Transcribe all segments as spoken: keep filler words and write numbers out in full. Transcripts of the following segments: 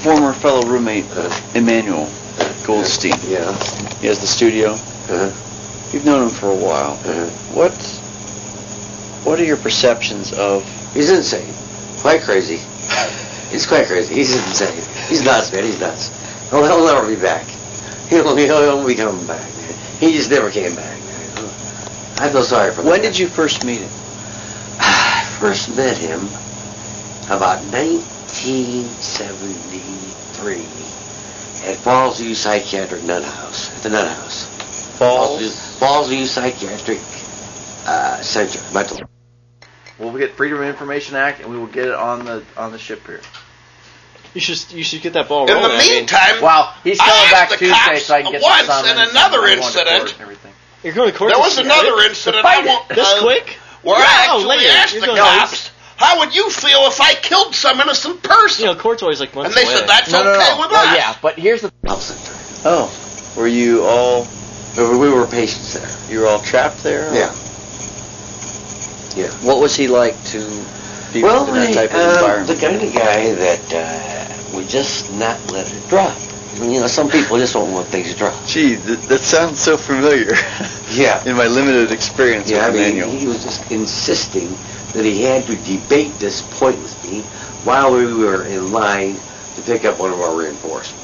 former fellow roommate, uh, Emmanuel Goldstein. Yeah. He has the studio. Uh-huh. You've known him for a while. Uh-huh. What What are your perceptions of... He's insane. Quite crazy. He's quite crazy. He's insane. He's nuts, man. He's nuts. He'll, he'll never be back. He'll, he'll, he'll be coming back, man. He just never came back, man. I feel sorry for him. When did you first meet him? I first met him about nineteen seventy-three at Falls View Psychiatric Nut House, at the Nut House. Falls? Falls View Psychiatric uh, Center. Mental. We'll get Freedom of Information Act, and we will get it on the on the ship here. You should you should get that ball In rolling. the I mean, meantime, Well, he's coming I back asked the Tuesday, cops so I can get the once summons in and another we're going to incident. court and everything. you're going to court. there this was year, another right? incident. fight I won't, This uh, quick? Where Yeah, I oh, actually later. asked You're the gonna- cops, how would you feel if I killed some innocent person? You know, court's always like months and they away. said, that's No, no, okay no. with Well, us. yeah, but here's the... Center. Oh, were you all... We were patients there. You were all trapped there? Yeah. Yeah. What was he like to be Well, in that type of um, environment? the kind of guy that uh, would just not let it drop. You know, some people just won't let things drop. Gee, th- that sounds so familiar. Yeah. In my limited experience Yeah, I with mean, Emmanuel. he was just insisting that he had to debate this point with me while we were in line to pick up one of our reinforcements.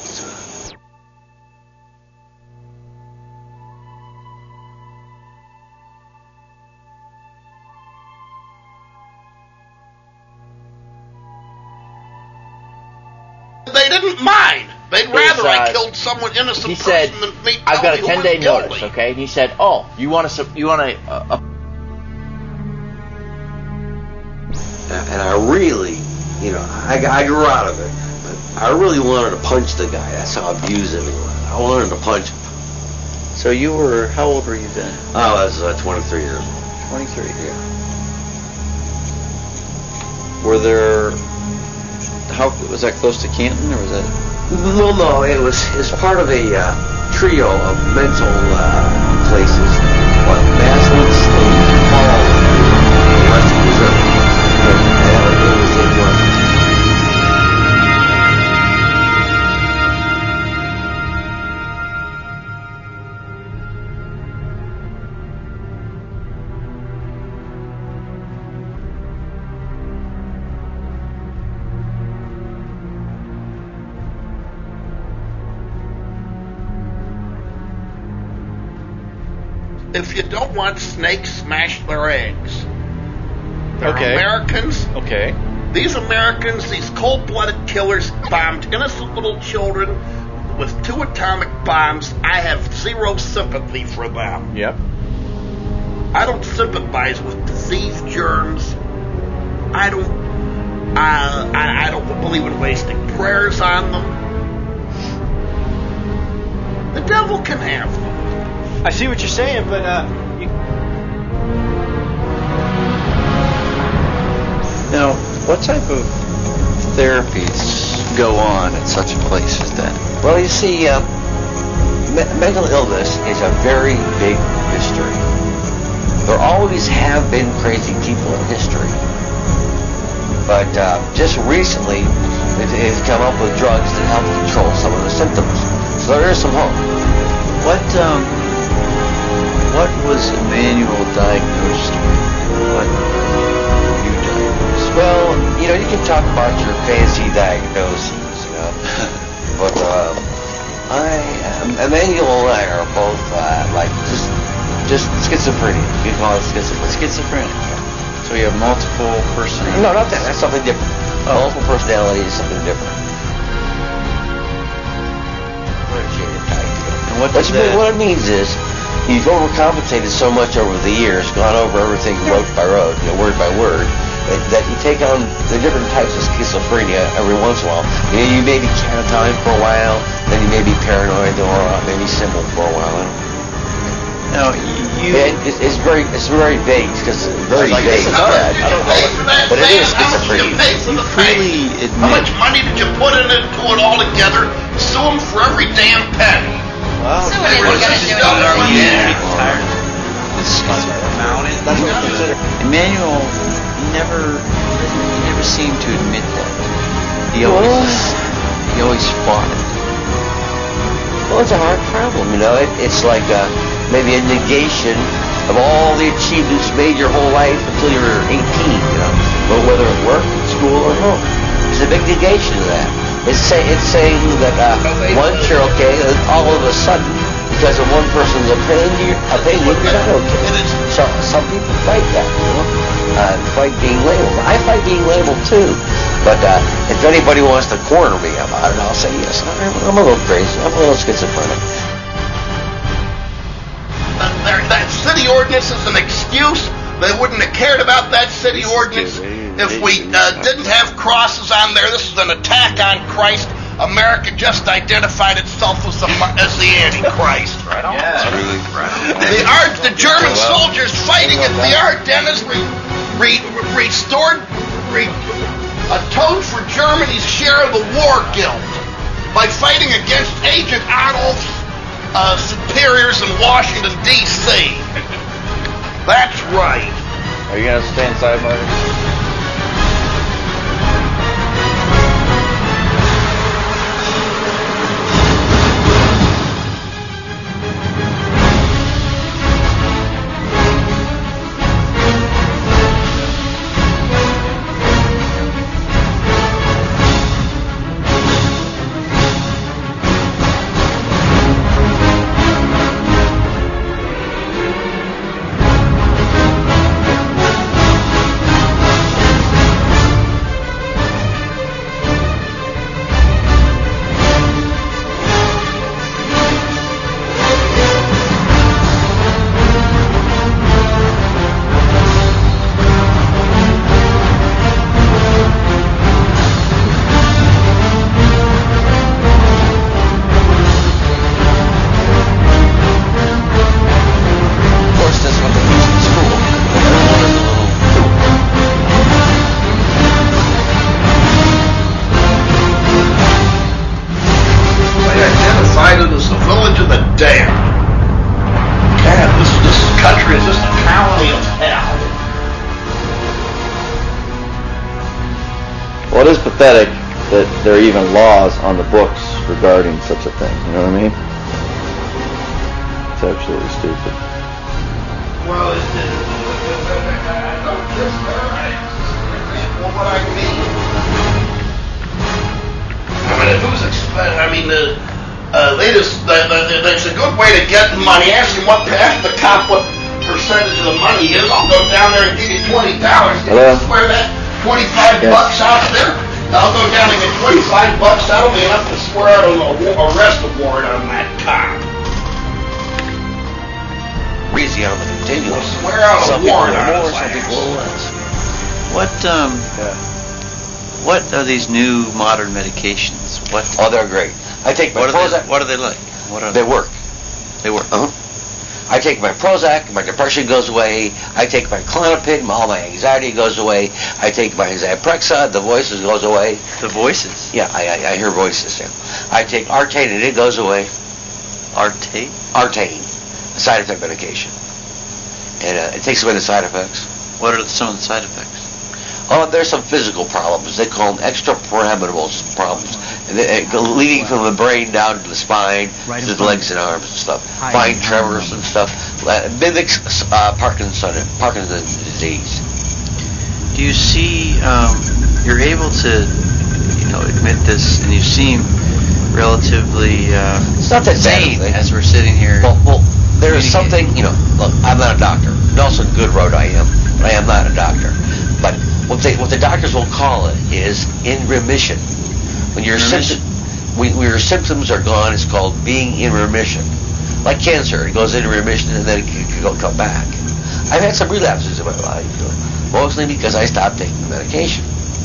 They didn't mind. They'd rather uh, I killed someone innocent he person said, than me I've got a tell ten me day who was notice, guilty. okay? And he said, oh, you want to, you want to, uh, uh, And I really, you know, I, I grew out of it, but I really wanted to punch the guy. That's how abusive he was. I wanted to punch him. so you were, how old were you then? I was uh, twenty-three years old. twenty-three. Yeah. Were there, how, was that close to Canton, or was that? No, no, it was it's part of a uh, trio of mental uh, places. What, Maslin, State, Falls, West Missouri. And it was in Washington. If you don't want snakes, smash their eggs. They're Okay. Americans. Okay. These Americans, these cold-blooded killers, bombed innocent little children with two atomic bombs. I have zero sympathy for them. Yep. I don't sympathize with disease germs. I don't. Uh, I, I don't believe in wasting prayers on them. The devil can have them. I see what you're saying, but uh, you, Now, what type of therapies go on at such a place as that? Well, you see, uh, me- mental illness is a very big mystery. There always have been crazy people in history. But uh, just recently, it has come up with drugs that help control some of the symptoms. So there is some hope. What, um, what was Emmanuel diagnosed with? What were you diagnosed with? Well, you know, you can talk about your fancy diagnoses, you know. But uh, I, um, Emmanuel and I are both uh, like just, just schizophrenia. You can call it schizophrenia. Schizophrenic. So you have multiple personalities. No, not that. That's something different. Oh. Multiple personality is something different. And what What, does you mean, that? what it means is you've overcompensated so much over the years, gone over everything road by road, you know, word by word, that, that you take on the different types of schizophrenia every once in a while. You know, you may be catatonic for a while, then you may be paranoid or uh, maybe simple for a while. Now, you. Yeah, it, it's very, it's very vague because it's very Like vague. it's How bad. much did you pay for that But it thing? is How much did schizophrenia. you pay for You the freely thing? How much admit. money did you put in it, to it all together? Sue them for every damn penny. Well, So what is he What gonna is do? this stuff anymore? on there? That's what I'm considering. Emmanuel never, he never seemed to admit that. He always, he always always fought it? Well, it's a hard problem, you know. It, it's like uh, maybe a negation of all the achievements made your whole life until you were eighteen, you know, but whether at work, school, or home. It's a big negation of that. It's, say, it's saying that uh, once you're okay, and all of a sudden, because of one person's opinion, opinion you're not okay. So some people fight that, you know, uh, fight being labeled. I fight being labeled too, but uh, if anybody wants to corner me about it, I'll say yes. I'm, I'm a little crazy. I'm a little schizophrenic. That, that city ordinance is an excuse. They wouldn't have cared about that city ordinance if we uh, didn't have crosses on there. This is an attack on Christ. America just identified itself as the as the Antichrist. Right on. Yeah. Really, right on. The Art, the German soldiers fighting at the Ardennes re, re, restored, re, atoned for Germany's share of the war guilt by fighting against Agent Adolf's uh, superiors in Washington, D C That's right. Are you gonna stay inside, Marty? Well, it is pathetic that there are even laws on the books regarding such a thing. You know what I mean? It's absolutely stupid. Well, it's don't just well, what I mean. I mean, who's expect? I mean, the uh, they just the, the, that's a good way to get money. Ask him what ask the cop what percentage of the money is. I'll go down there and give you twenty dollars. Can you swear that? Twenty-five yes. bucks out there. I'll go down and get twenty-five bucks. That'll be enough to swear out a arrest warrant on that cop. Easy on the continuum. Swear out a warrant on more, some people less. What um, Yeah. what are these new modern medications? What? Oh, they're great. I take my What are Prozac. they? What are they like? What are They work. They work. Uh-huh. I take my Prozac, my depression goes away. I take my Klonopin, all my anxiety goes away. I take my Zyprexa, the voices goes away. The voices. Yeah, I, I, I hear voices. Yeah. I take Artane and it goes away. Artate. Artane, a side effect medication, and uh, it takes away the side effects. What are some of the side effects? Oh, there's some physical problems. They call them extrapyramidal problems, and they, uh, leading from the brain down to the spine, Right to in the front. legs and arms and stuff. Hi, Fine I'm tremors Robert. and stuff. Uh, mimics uh, Parkinson, Parkinson's disease. Do you see? Um, you're able to, you know, admit this, and you seem relatively uh, It's not that sane bad. as we're sitting here. Well, well, there is communicating. something, you know, look, I'm not a doctor. Nelson Goodroad I am, but I am not a doctor. But what they, what the doctors will call it is in remission. When your Remission? symptoms, when, when your symptoms are gone, it's called being in remission. Like cancer, it goes into remission and then it can, can go, come back. I've had some relapses in my life, you know, mostly because I stopped taking the medication.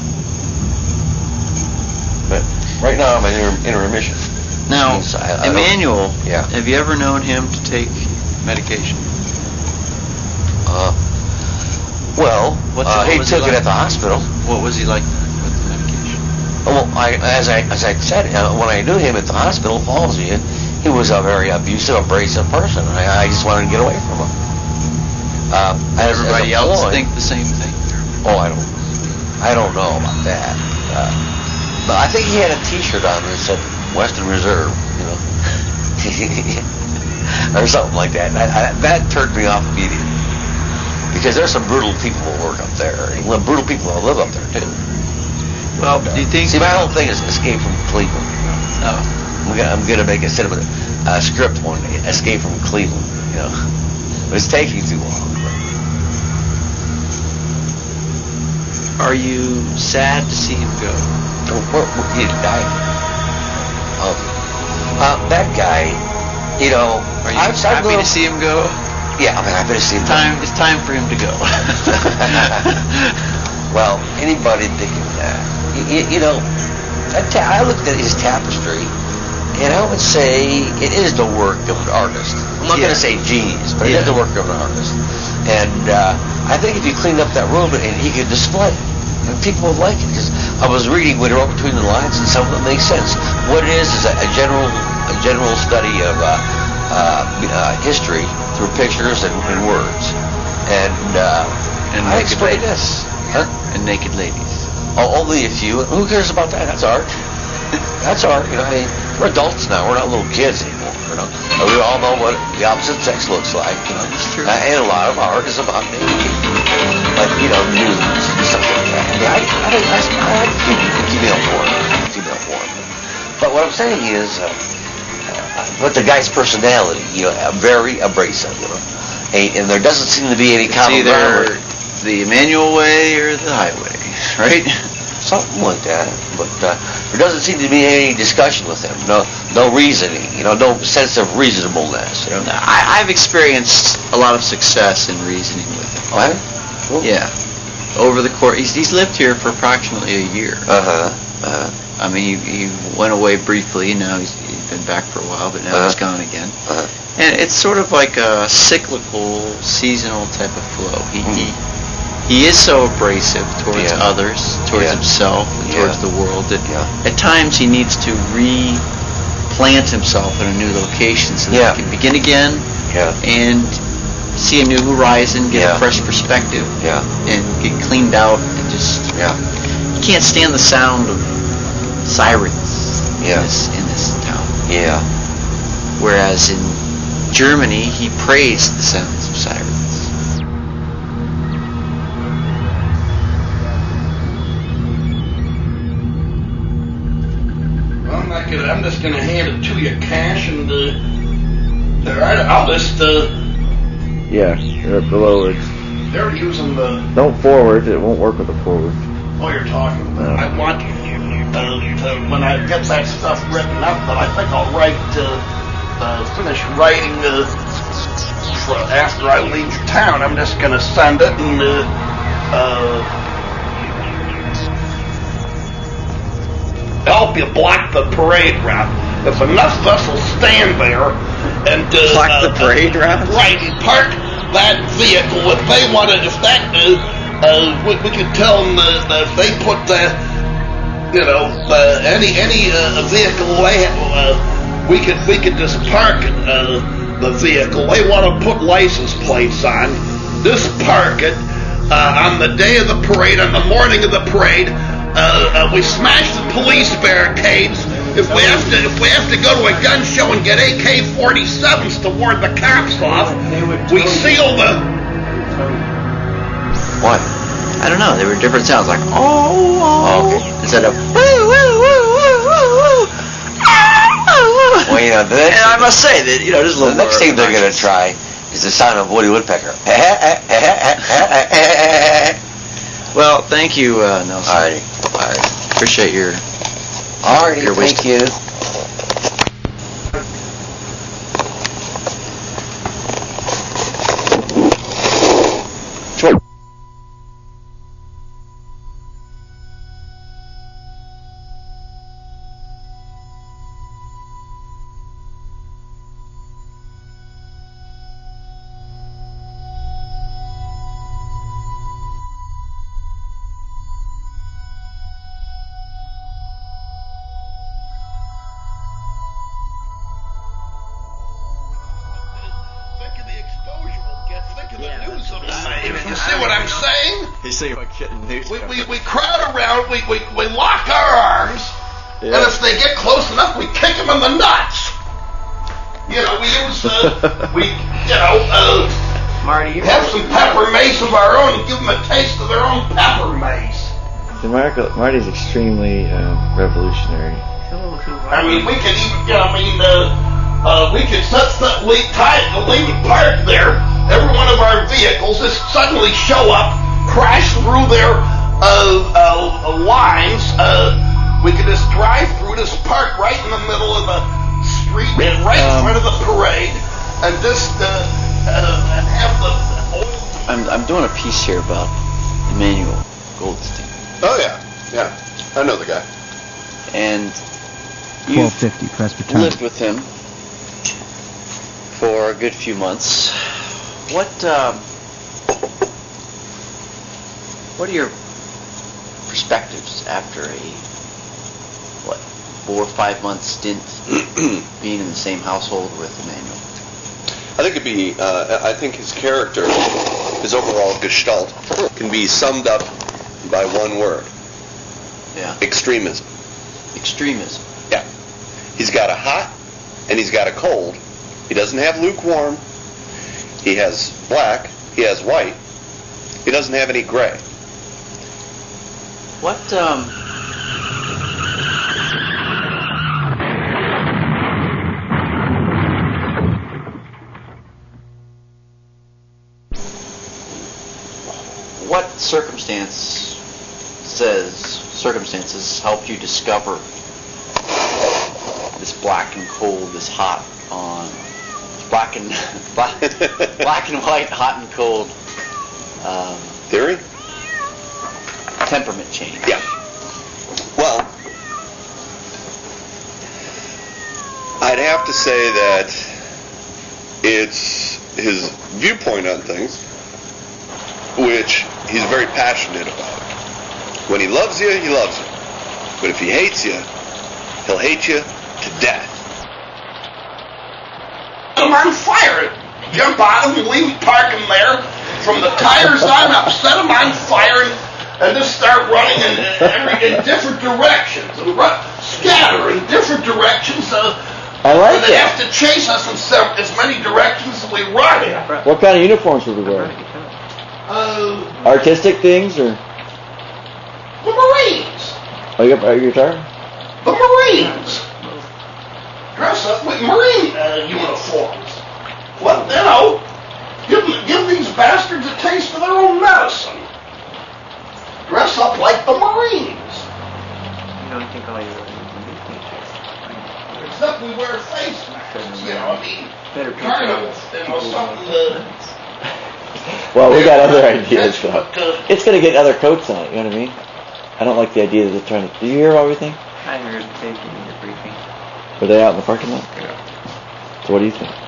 But right now I'm in, in remission. Now, Means I- I don't- Emmanuel, Yeah. have you ever known him to take medication? Uh, well, What's- uh, what he was he took it like? at the hospital. What was he like with the medication? Well, I, as I as I said, uh, when I knew him at the hospital, Fallsview, he was a very abusive, abrasive person. I, I just wanted to get away from him. Uh, as, Everybody as a else boy, think the same thing? Oh, I don't, I don't know about that. Uh, But I think he had a T-shirt on that said Western Reserve, you know, or something like that. And I, I, that turned me off immediately because there's some brutal people who work up there. Well, brutal people who live up there too. Well, do you think? See, my whole thing is Escape from Cleveland. Oh. I'm gonna, I'm gonna make a instead of a uh, script one, Escape from Cleveland. You know, but it's taking too long. Are you sad to see him go? Oh, where, where, he died. Oh, uh, that guy. You know, Are you I'm happy little, to see him go? Yeah, I'm happy to see him. Time. It's time for him to go. Well, anybody that can, uh, you, you know, I, ta- I looked at his tapestry, and I would say it is the work of an artist. I'm not Yeah. going to say genius, but Yeah. it is the work of an artist. And uh, I think if you cleaned up that room and he could display it, and people would like it. Because I was reading when he wrote between the lines, and some of it makes sense. What it is is a, a general, a general study of uh, uh, uh, history through pictures and, and words. And, uh, And I naked explained ladies. this. Huh? And naked ladies. Oh, only a few. Who cares about that? That's art. That's art. You know, I mean, we're adults now. We're not little kids anymore. You know, and we all know what the opposite sex looks like. You know, It's true. Uh, and a lot of art is about naked people, like you know, nudes and stuff like that. I mean, I, I, I, I like female porn, female porn. But what I'm saying is, uh, uh, but the guy's personality, you know, uh, very abrasive. You know, and, and there doesn't seem to be any It's common ground. either the Emmanuel way or the highway, right? Something like that, but uh, there doesn't seem to be any discussion with him. No, no reasoning. You know, no sense of reasonableness. You know. I, I've experienced a lot of success in reasoning with him. Oh, have you? Cool. Yeah. Over the course, he's, he's lived here for approximately a year. Uh huh. Uh huh. I mean, he, he went away briefly, and now he's, he's been back for a while, but now Uh-huh. he's gone again. Uh-huh. And it's sort of like a cyclical, seasonal type of flow. He he, he is so abrasive towards Yeah. others, towards Yeah. himself, and Yeah. towards the world that Yeah. at times he needs to replant himself in a new location so that Yeah. he can begin again Yeah. and see a new horizon, get Yeah. a fresh perspective, Yeah. and get cleaned out and just Yeah. you can't stand the sound of sirens Yeah. in this in this town. Yeah. Whereas in Germany, he praised the sounds of sirens. I'm not gonna. I'm just gonna hand it to you cash, and uh, all right, I'll just. Uh, Yeah, you're up below it. they're using the. Don't forward. It won't work with the forward. Oh, you're talking about. No. I want uh, to, when I get that stuff written up, but I think I'll write, uh, uh, finish writing uh, for after I leave town. I'm just gonna send it and uh, uh, help you block the parade route. If enough vessels stand there and uh, Block uh, the parade route? right, and park that vehicle if they want to. If that. Uh, Uh, we, we could tell them uh, that if they put that, you know, uh, any any uh, vehicle they uh, we could we could just park uh, the vehicle. They want to put license plates on. Just park it uh, on the day of the parade, on the morning of the parade. Uh, uh, we smash the police barricades. If we have to, if we have to go to a gun show and get A K forty-sevens to ward the cops off, we seal the. What? I don't know. There were different sounds like oh, oh Okay. instead of woo woo woo woo woo woo. Ah, Well, you know, the next, and I must say that you know, there's a the little next more thing they're going to try is the sound of Woody Woodpecker. Well, thank you, uh, Nelson. Alrighty. Alrighty. Appreciate your Alrighty. Your Thank wisdom. you. Think of the exposure we'll get. Think of the news it'll make. You see what I'm saying? You say about getting news. We, we, we crowd around, we, we, we lock our arms, and if they get close enough, we kick them in the nuts. You know, we use, uh, we, you know, uh, Marty, have some pepper mace of our own and give them a taste of their own pepper mace. So Marco, Marty's extremely uh, revolutionary. I mean, we could even, you know, I mean, uh, uh, we could set, set, leave, tie, leave it parked there. Every one of our vehicles just suddenly show up, crash through their uh, uh, lines. Uh, we could just drive through this park right in the middle of the street and right in Um, front of the parade, and just uh, uh, and have the oil. I'm I'm doing a piece here about Emmanuel Goldstein, Oh yeah, yeah. I know the guy. and twelve you've fifty Presbyterian. lived with him for a good few months. What um, what are your perspectives after a what four or five month stint being in the same household with Emmanuel? I think it'd be. Uh, I think his character, his overall gestalt, can be summed up by one word: Yeah, extremism. extremism. Yeah. He's got a hot and he's got a cold. He doesn't have lukewarm. He has black. He has white. He doesn't have any gray. What um. What circumstance says circumstances helped you discover this black and cold, this hot on black and black, black and white, hot and cold um, Theory? temperament change? Yeah. Well, I'd have to say that it's his viewpoint on things, which he's very passionate about. When he loves you, he loves you. But if he hates you, he'll hate you to death. Them on fire. Jump on them and leave them parking there. From the tires on up, set them on fire and, and just start running in, every, in different directions. And run, scatter in different directions. Uh, I like and they it. have to chase us in some, as many directions as we run in. What kind of uniforms would we wear? Uh, Artistic things or? the Marines. Oh, you got a guitar? The Marines. Dress up with Marine uh, uniforms. Well, you know, give, give these bastards a taste of their own medicine. Dress up like the Marines. You don't think all your Except we wear face masks, you know, I mean, better carnival, you know, something uh, Well, we got other ideas that's though. what, uh, It's gonna get other coats on it. You know what I mean? I don't like the idea that they're trying to. Did you hear everything? I heard taking your briefing. Were they out in the parking lot? Yeah. So what do you think?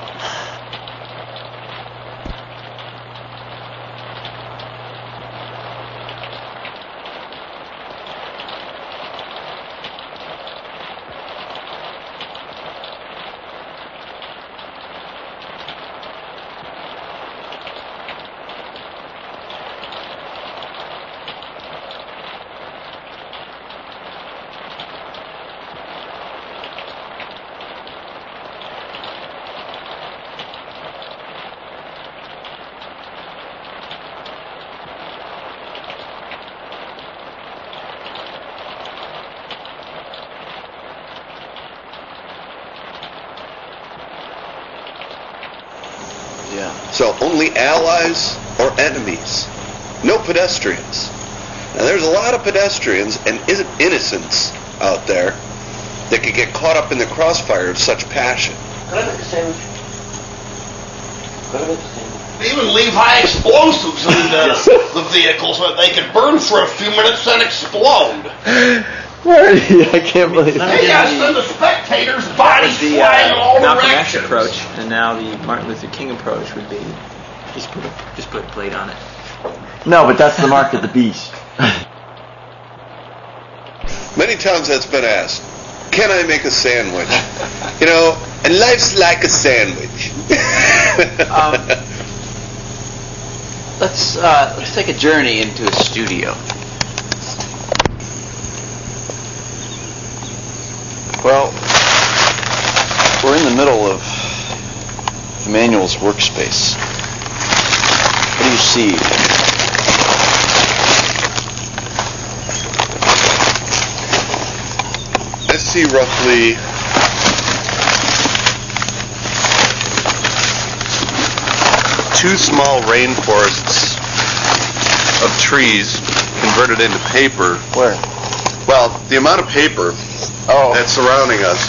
Yeah. So only allies or enemies. No pedestrians. Now there's a lot of pedestrians and innocents out there that could get caught up in the crossfire of such passion. Could I make a sandwich? Could I make a sandwich? they even leave high explosives in the, the vehicles so that they could burn for a few minutes and explode. Marty, I can't believe it. They got send the spectators' That bodies was the flying in uh, all Malcolm X directions. approach, and now the Martin Luther King approach would be just put a, just put a plate on it. No, but that's the mark of the beast. Many times that's been asked, can I make a sandwich? You know, and life's like a sandwich. Um, let's uh, let's take a journey into a studio. Well, we're in the middle of Emmanuel's workspace. What do you see? I see roughly two small rainforests of trees converted into paper. Where? Well, the amount of paper Oh. that's surrounding us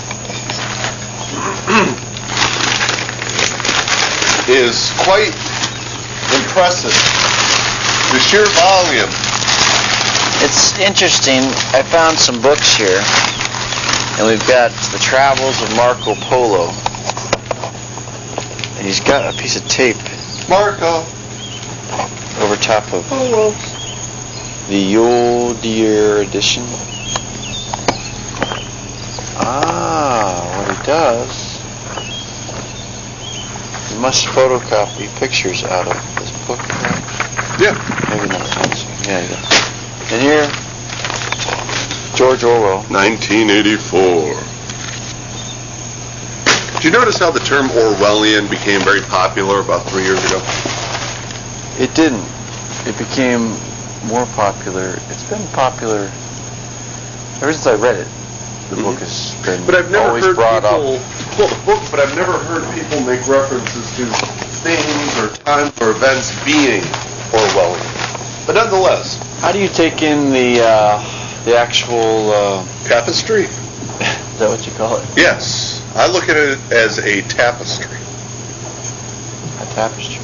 is quite impressive. The sheer volume. It's interesting. I found some books here, and we've got The Travels of Marco Polo, and he's got a piece of tape Marco. over top of Polo. the Yodier edition. Ah, what he does, he must photocopy pictures out of this book. Yeah. Maybe not. Yeah, yeah. And here, George Orwell. nineteen eighty-four. Did you notice how the term Orwellian became very popular about three years ago? It didn't. It became more popular. It's been popular ever since I read it. The Mhm. book has been But I've never always heard brought people, up. well, the book, but I've never heard people make references to things or times or events being Orwellian. But nonetheless, How do you take in the uh, the actual? Uh, tapestry. is that what you call it? Yes, I look at it as a tapestry. A tapestry.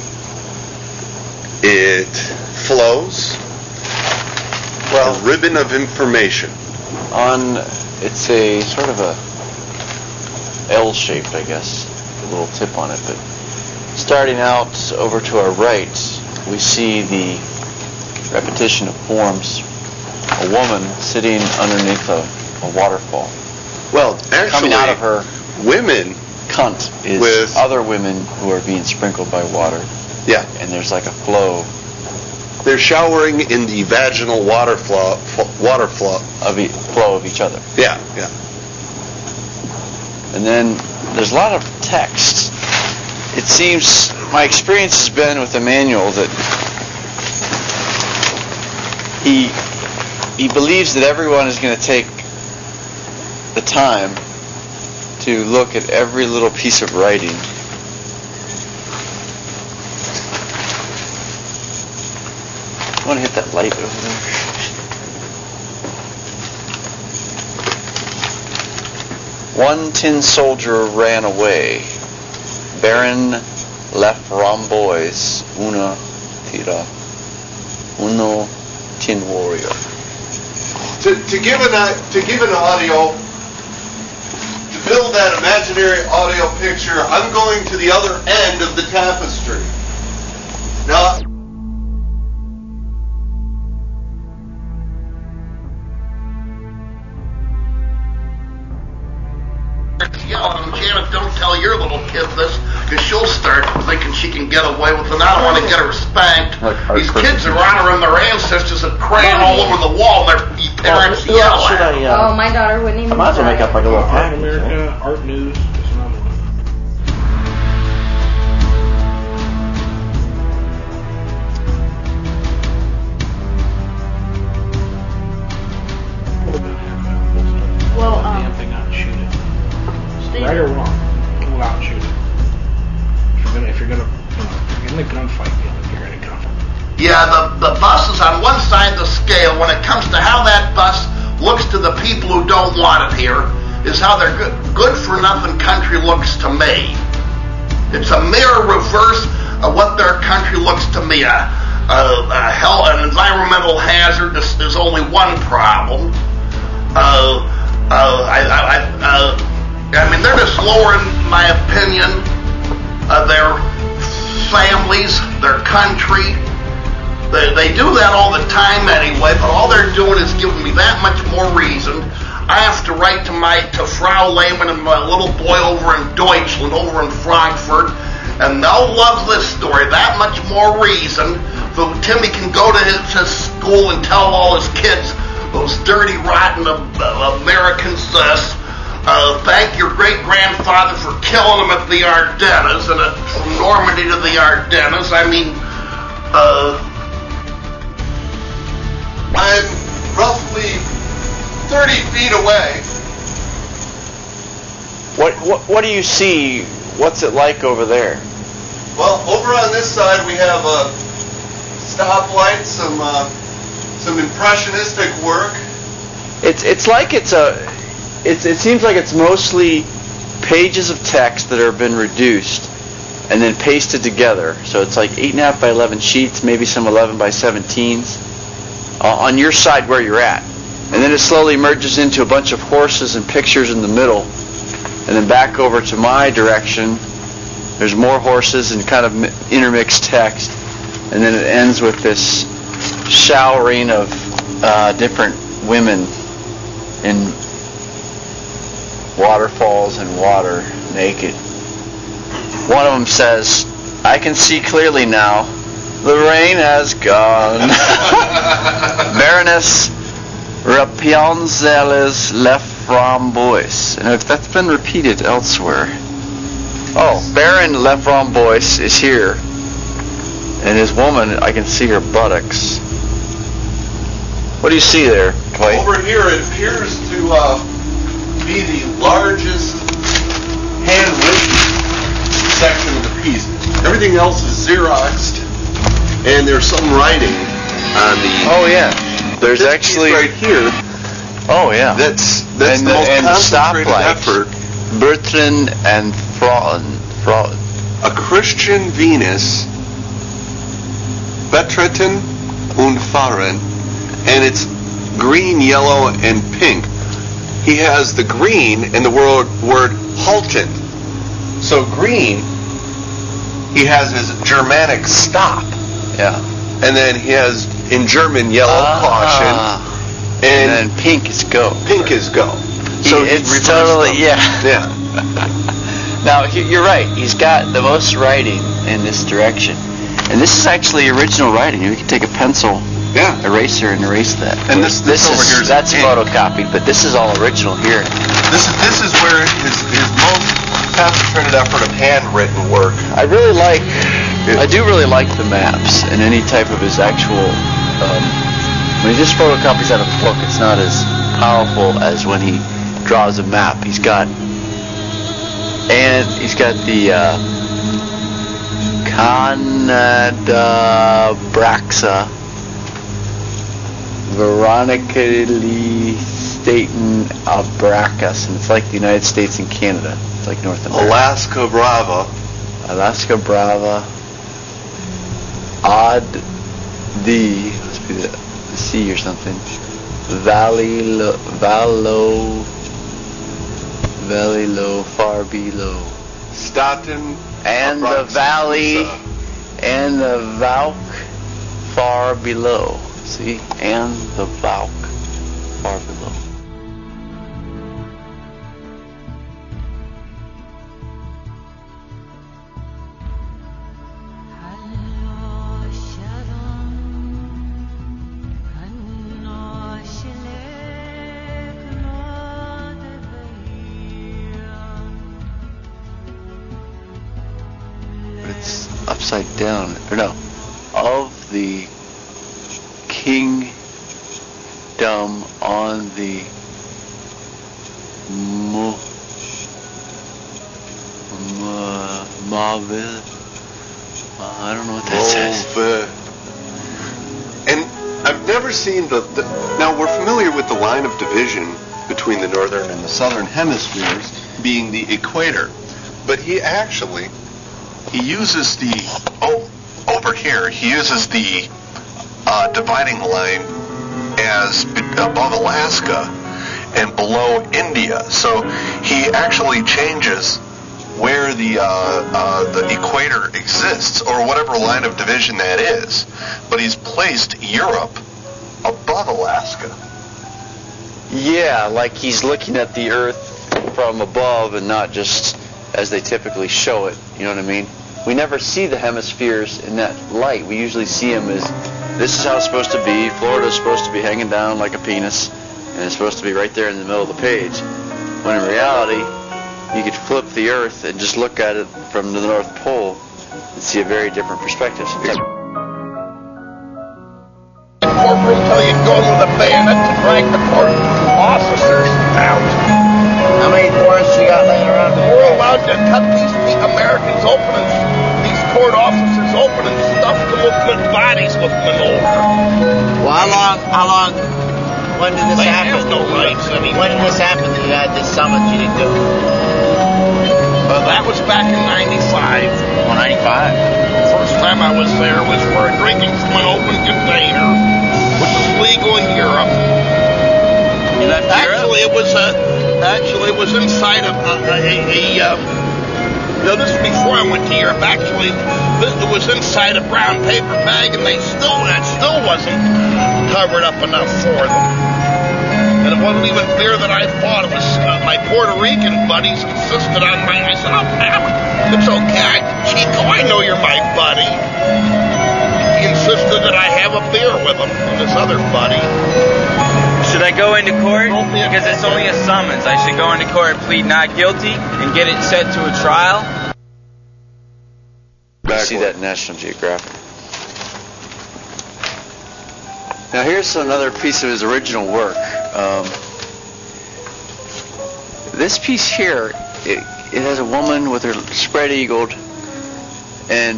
It flows. Well, a ribbon of information. on it's a sort of a L-shaped, I guess, a little tip on it. But starting out over to our right, we see the repetition of forms. A woman sitting underneath a, a waterfall. Well, actually, Coming out of her women. cunt is With- other women who are being sprinkled by water, Yeah, and there's like a flow they're showering in the vaginal water flow. Water flow. of e- flow of each other. Yeah, yeah. And then there's a lot of text. It seems, my experience has been with Emmanuel that he he believes that everyone is going to take the time to look at every little piece of writing. I want to hit that light over there. One tin soldier ran away. Baron left Romboys, una tira, uno tin warrior. To, to give an uh, to give an audio, to build that imaginary audio picture, I'm going to the other end of the tapestry. Now. Yelling, Janet, don't tell your little kid this, because she'll start thinking she can get away with it. I don't want to get her spanked. Like hard These person. kids are honoring their ancestors and crayon all over the wall, and their parents Who else yell should at them. I, uh, Oh, my daughter wouldn't even. I might as well make up like a little Art package. right? America, Art News, is another one. Well, Damn um, thing out and shoot it. Steve, Right or wrong, pull it out and shoot it. If you're gonna, if you're gonna, you know, if you're in a gunfight, you know, you're in a gunfight. Yeah, the, the bus is on one side of the scale when it comes to how that bus looks to the people who don't want it here, is how their good, good for nothing country looks to me. It's a mirror reverse of what their country looks to me. A, a, a hell, an environmental hazard is, is only one problem. Uh, uh, I, I, I, uh, I mean, they're just lowering, my opinion, uh, their families, their country. They, they do that all the time anyway, but all they're doing is giving me that much more reason. I have to write to my to Frau Lehman and my little boy over in Deutschland, over in Frankfurt, and they'll love this story. That much more reason so Timmy can go to his, his school and tell all his kids, those dirty, rotten uh, Americans, this, great-grandfather for killing them at the Ardennes, and uh, from Normandy to the Ardennes. I mean, uh, I'm roughly thirty feet away. What, what what do you see? What's it like over there? Well, over on this side we have a stoplight, some uh, some impressionistic work. It's it's like it's a it's it seems like it's mostly pages of text that have been reduced and then pasted together. So it's like eight and a half by eleven sheets, maybe some eleven by seventeens uh, on your side where you're at, and then it slowly merges into a bunch of horses and pictures in the middle, and then back over to my direction. There's more horses and kind of intermixed text, and then it ends with this showering of uh, different women in waterfalls and water, naked. One of them says, "I can see clearly now. The rain has gone." Baroness Rapunzel's left Framboise. And if that's been repeated elsewhere. Oh, Baron Leframboise is here. And his woman, I can see her buttocks. What do you see there, Clay? Over here it appears to uh, be the largest handwritten section of the piece. Everything else is Xeroxed, and there's some writing on the... Oh, yeah. There's this actually... piece right here. Oh, yeah. That's, that's and the, the, most and concentrated stoplight. effort. Bertrand and Frauen. Frauen. A Christian Venus, Betreten und Fahren, and it's green, yellow, and pink. He has the green in the word, word halten. So green, he has his Germanic stop. Yeah. And then he has, in German, yellow, Ah. caution. And, And then pink is go. pink is go. So he it's reversed totally, them. yeah. Yeah. Now, he- you're right. He's got the most writing in this direction. And this is actually original writing. You can take a pencil Yeah. eraser and erase that. And this- this over is, here is that's ink. photocopied, but this is all original here. This is this is where his, his most concentrated effort of handwritten work. I really like, I do really like the maps and any type of his actual, um, when he just photocopies out a book, it's not as powerful as when he draws a map. He's got, and he's got the uh, Canada Braxa, Veronically Staten Abracus, and it's like the United States and Canada. It's like North America. Alaska Brava. Alaska Brava, Odd D, must be the, the C or something. Valley Lo, Valo, Valley Low, far below. Staten. And the Abraxas. valley, and the Valk, far below. See? And the Valk, far below. But it's upside down, or no, of the kingdom on the Mo, Ma, Mavil, I don't know what that says. Mauve. And I've never seen the, the... Now, we're familiar with the line of division between the northern and the southern hemispheres being the equator. But he actually, he uses the... Oh, over here, he uses the uh, dividing line as be- above Alaska and below India. So he actually changes where the uh, uh, the equator exists, or whatever line of division that is. But he's placed Europe above Alaska. Yeah, like he's looking at the Earth from above and not just as they typically show it. You know what I mean? We never see the hemispheres in that light. We usually see them as, this is how it's supposed to be. Florida's supposed to be hanging down like a penis, and it's supposed to be right there in the middle of the page. When in reality, you could flip the Earth and just look at it from the North Pole and see a very different perspective. Sometimes Corporal tell you go with a bayonet to drag the court officers out. How many warrants you got laying around? We're allowed to cut these the Americans open and these court officers open and stuff them with with bodies with them over. Well, how long, how long, when did this They happen? have no rights anymore. When did this happen that you had this summons you didn't do? Uh, that was back in ninety-five. Oh, ninety-five. First time I was there was for drinking from an open container, which is legal in Europe. You left Actually, it was a. Actually, it was inside of a. a, a um, no, this was before I went to Europe. Actually, this, it was inside a brown paper bag, and they still that still wasn't covered up enough for them. And it wasn't even beer that I bought. It was uh, my Puerto Rican buddies insisted on my. I said, "Oh, pal, it's okay, I, Chico. I know you're my buddy." He insisted that I have a beer with him and this other buddy. Should I go into court? Because it's only a summons. I should go into court, plead not guilty, and get it set to a trial. you see that in National Geographic. Now here's another piece of his original work. Um, this piece here, it, it has a woman with her spread-eagled, and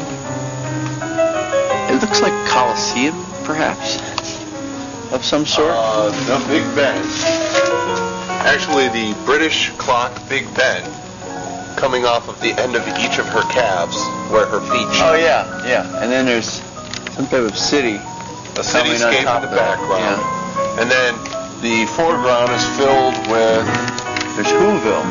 it looks like Colosseum, perhaps, of some sort. Uh, no, Big Ben. Actually, the British clock Big Ben, coming off of the end of each of her calves, where her feet. Oh yeah, yeah. And then there's some type of city. A cityscape in the background. Yeah. And then the foreground is filled with. There's Whoville.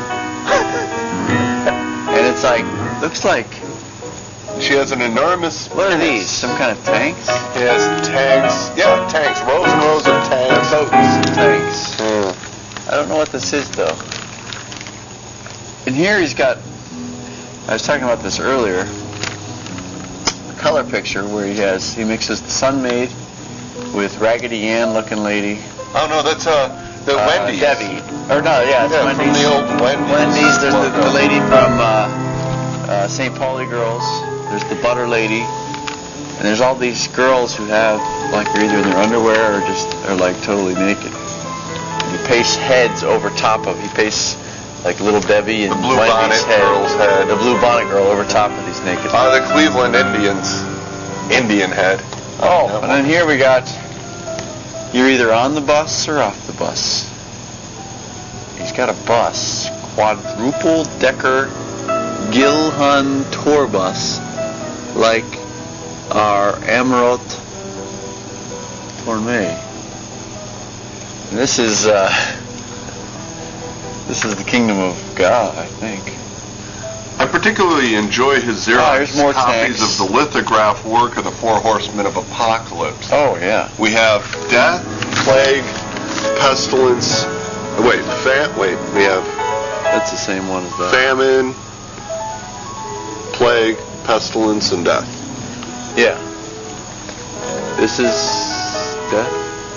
And it's like, looks like. She has an enormous. What are these? Some kind of tanks? She has tanks. Yeah, tanks. Rows and rows of tanks. Boats. Tanks. Yeah. I don't know what this is though. And here he's got. I was talking about this earlier. A color picture where he has he mixes the Sun-Maid with Raggedy Ann looking lady. Oh no, that's uh the uh, Wendy's. Debbie. Or no, yeah, it's Yeah, Wendy's. from the old Wendy's. Wendy's. There's the, the lady from uh, uh, Saint Pauli Girls. There's the butter lady. And there's all these girls who have, like, they're either in their underwear or just are like totally naked. And he pastes heads over top of. He pastes like Little Debbie and The blue Wendy's bonnet head, girl's head. the blue bonnet girl over top of these naked. Uh, the Cleveland Indians. Indian head. Oh, and then here we got. You're either on the bus or off the bus. He's got a bus, quadruple decker Gilhun tour bus, like our Amarot Tournai. And this is uh, this is the kingdom of God, I think. I particularly enjoy his Oh, Xerox there's more copies tanks. of the lithograph work of the Four Horsemen of Apocalypse. Oh yeah. We have death, plague, pestilence. oh, Wait, fam. Wait, we have That's the same one as that. famine, plague, pestilence, and death. Yeah. This is death.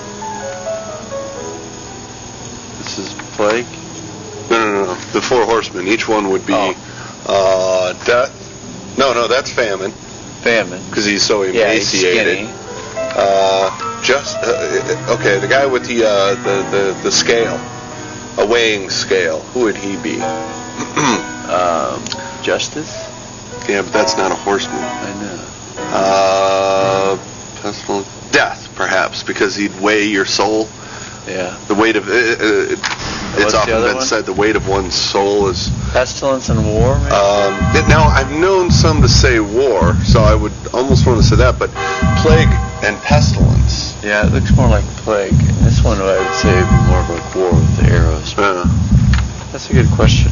This is plague. No, no, no, no. The Four Horsemen. Each one would be Oh. uh, death. No, no, that's famine Famine. because he's so Yeah, he's emaciated. skinny. Uh, just uh, okay. The guy with the uh, the, the the scale, a weighing scale. Who would he be? Um, justice. Yeah, but that's not a horseman. I know. Uh, pestilence, death, perhaps, because he'd weigh your soul. Yeah. The weight of uh, uh, it's What's the often other been one? said the weight of one's soul is. Pestilence and war. Maybe? Um, it- now I've known some to say war, so I would almost want to say that, but plague and pestilence. yeah, it looks more like plague. And this one I would say would be more of like war with the arrows. Uh, That's a good question.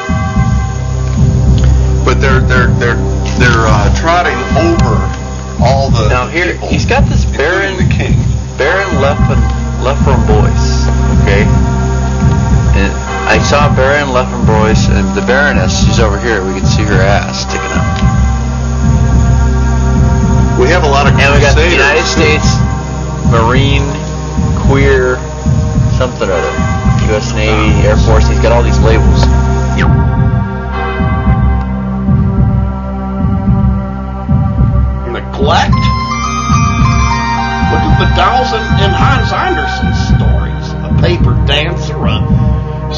but they're they're they're they're uh, trotting over all the Now here people, he's got this Baron including the king. Baron Leffen Leffenbois. Okay. And I saw Baron Leffenbois and the Baroness. She's over here. We can see her ass sticking out. We have a lot of And we got the crusaders. United States Marine Queer something or other. U S Navy, Air Force. He's got all these labels.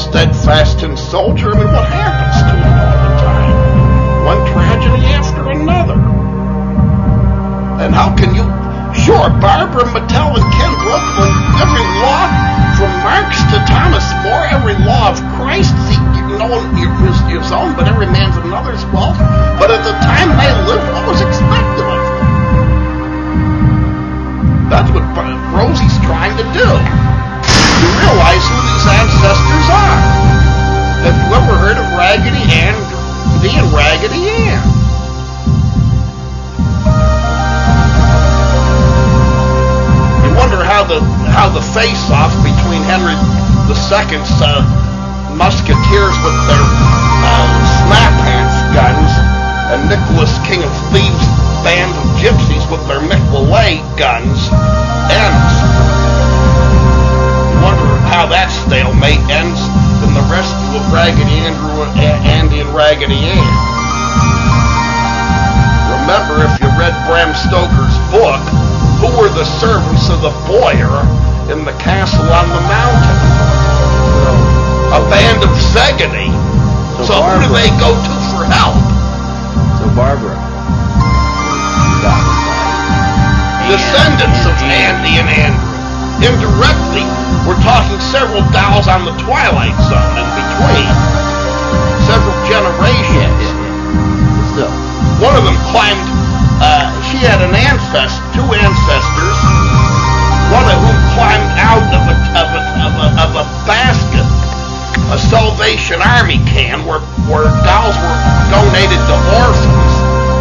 steadfast tin soldier. I mean, what happens to him all the time? One tragedy after another. And how can you... Sure, Barbara Mattel and Ken broke every law from Marx to Thomas More, every law of Christ, he, no one his, his own, but every man's another's well. But at the time they lived, what was expected of them? That's what Rosie's trying to do. You realize who these ancestors are. Have you ever heard of Raggedy Ann and Raggedy Ann? You wonder how the how the face-off between Henry the Second's uh, musketeers with their uh, snap-pants guns and Nicholas King of Thieves' band of gypsies with their Miquelet guns ends. Wonder how that stalemate ends in the rescue of Raggedy Andrew, Andy and Raggedy Ann. Remember, if you read Bram Stoker's book, who were the servants of the Boyar in the castle on the mountain? A band of Zegony. So, so who do they go to for help? So Barbara. Descendants of Andy and Andrew. Indirectly, we're talking several dolls on the Twilight Zone in between. Several generations. So, one of them climbed, uh, she had an ancestor, two ancestors, one of whom climbed out of a, of a, of a, of a basket, a Salvation Army can where, where dolls were donated to orphans.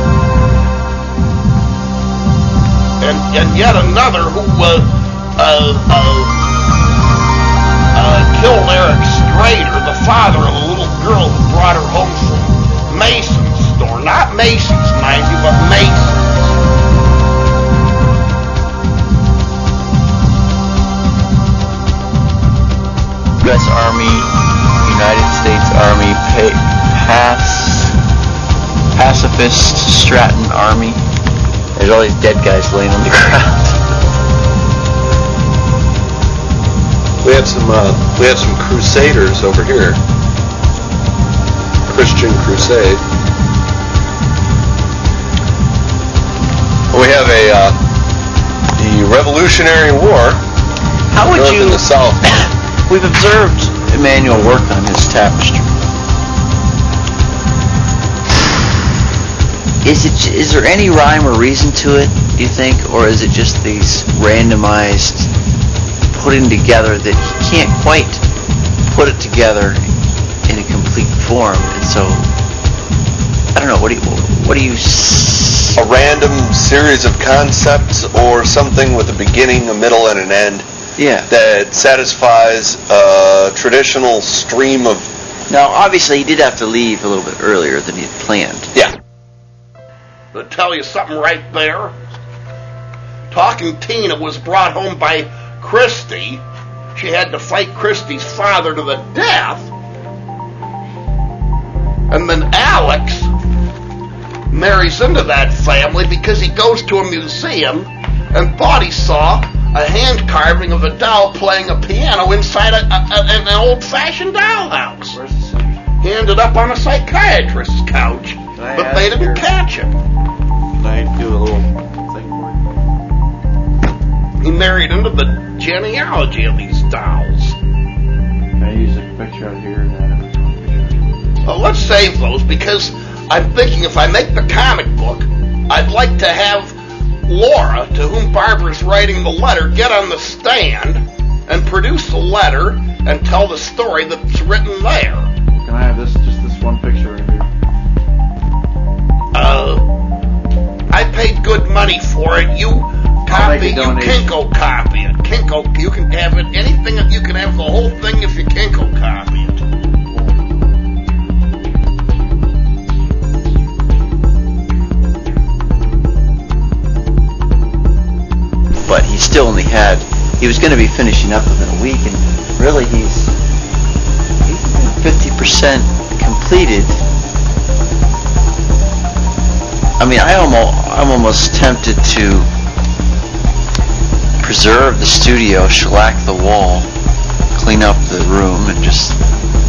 And, and yet another who uh, uh, uh, uh, killed Eric Strader, the father of a little girl who brought her home from Mason's store. Not Mason's, mind you, but Mason's. U S Army, United States Army, pa- pass, pacifist Stratton Army. There's all these dead guys laying on the ground. We had some uh, we had some crusaders over here. Christian crusade. We have a uh, the Revolutionary War. How would north you? and the south. We've observed Emmanuel work on his tapestry. Is it? Is there any rhyme or reason to it, do you think, or is it just these randomized putting together that he can't quite put it together in a complete form, and so I don't know. What do you? What do you? S- a random series of concepts, or something with a beginning, a middle, and an end. Yeah. That satisfies a traditional stream of. Now, obviously, he did have to leave a little bit earlier than he had planned. Yeah. To tell you something right there, Talking Tina was brought home by Christie. She had to fight Christie's father to the death. And then Alex marries into that family because he goes to a museum and thought he saw a hand carving of a doll playing a piano inside a, a, a, an old-fashioned dollhouse. Where's the center? He ended up on a psychiatrist's couch, but they didn't catch him. Can I do a little thing for you? He married into the genealogy of these dolls. Can I use a picture out here and that? Well, let's save those because I'm thinking if I make the comic book, I'd like to have Laura, to whom Barbara's writing the letter, get on the stand and produce the letter and tell the story that's written there. Can I have this, just this one picture right here? Uh, I paid good money for it. You copy, you Kinko copy it. Kinko, you can have it, anything, you can have the whole thing if you Kinko copy it. But he still only had, he was going to be finishing up within a week, and really he's, he's fifty percent completed. I mean, I almost, I'm almost tempted to preserve the studio, shellac the wall, clean up the room, and just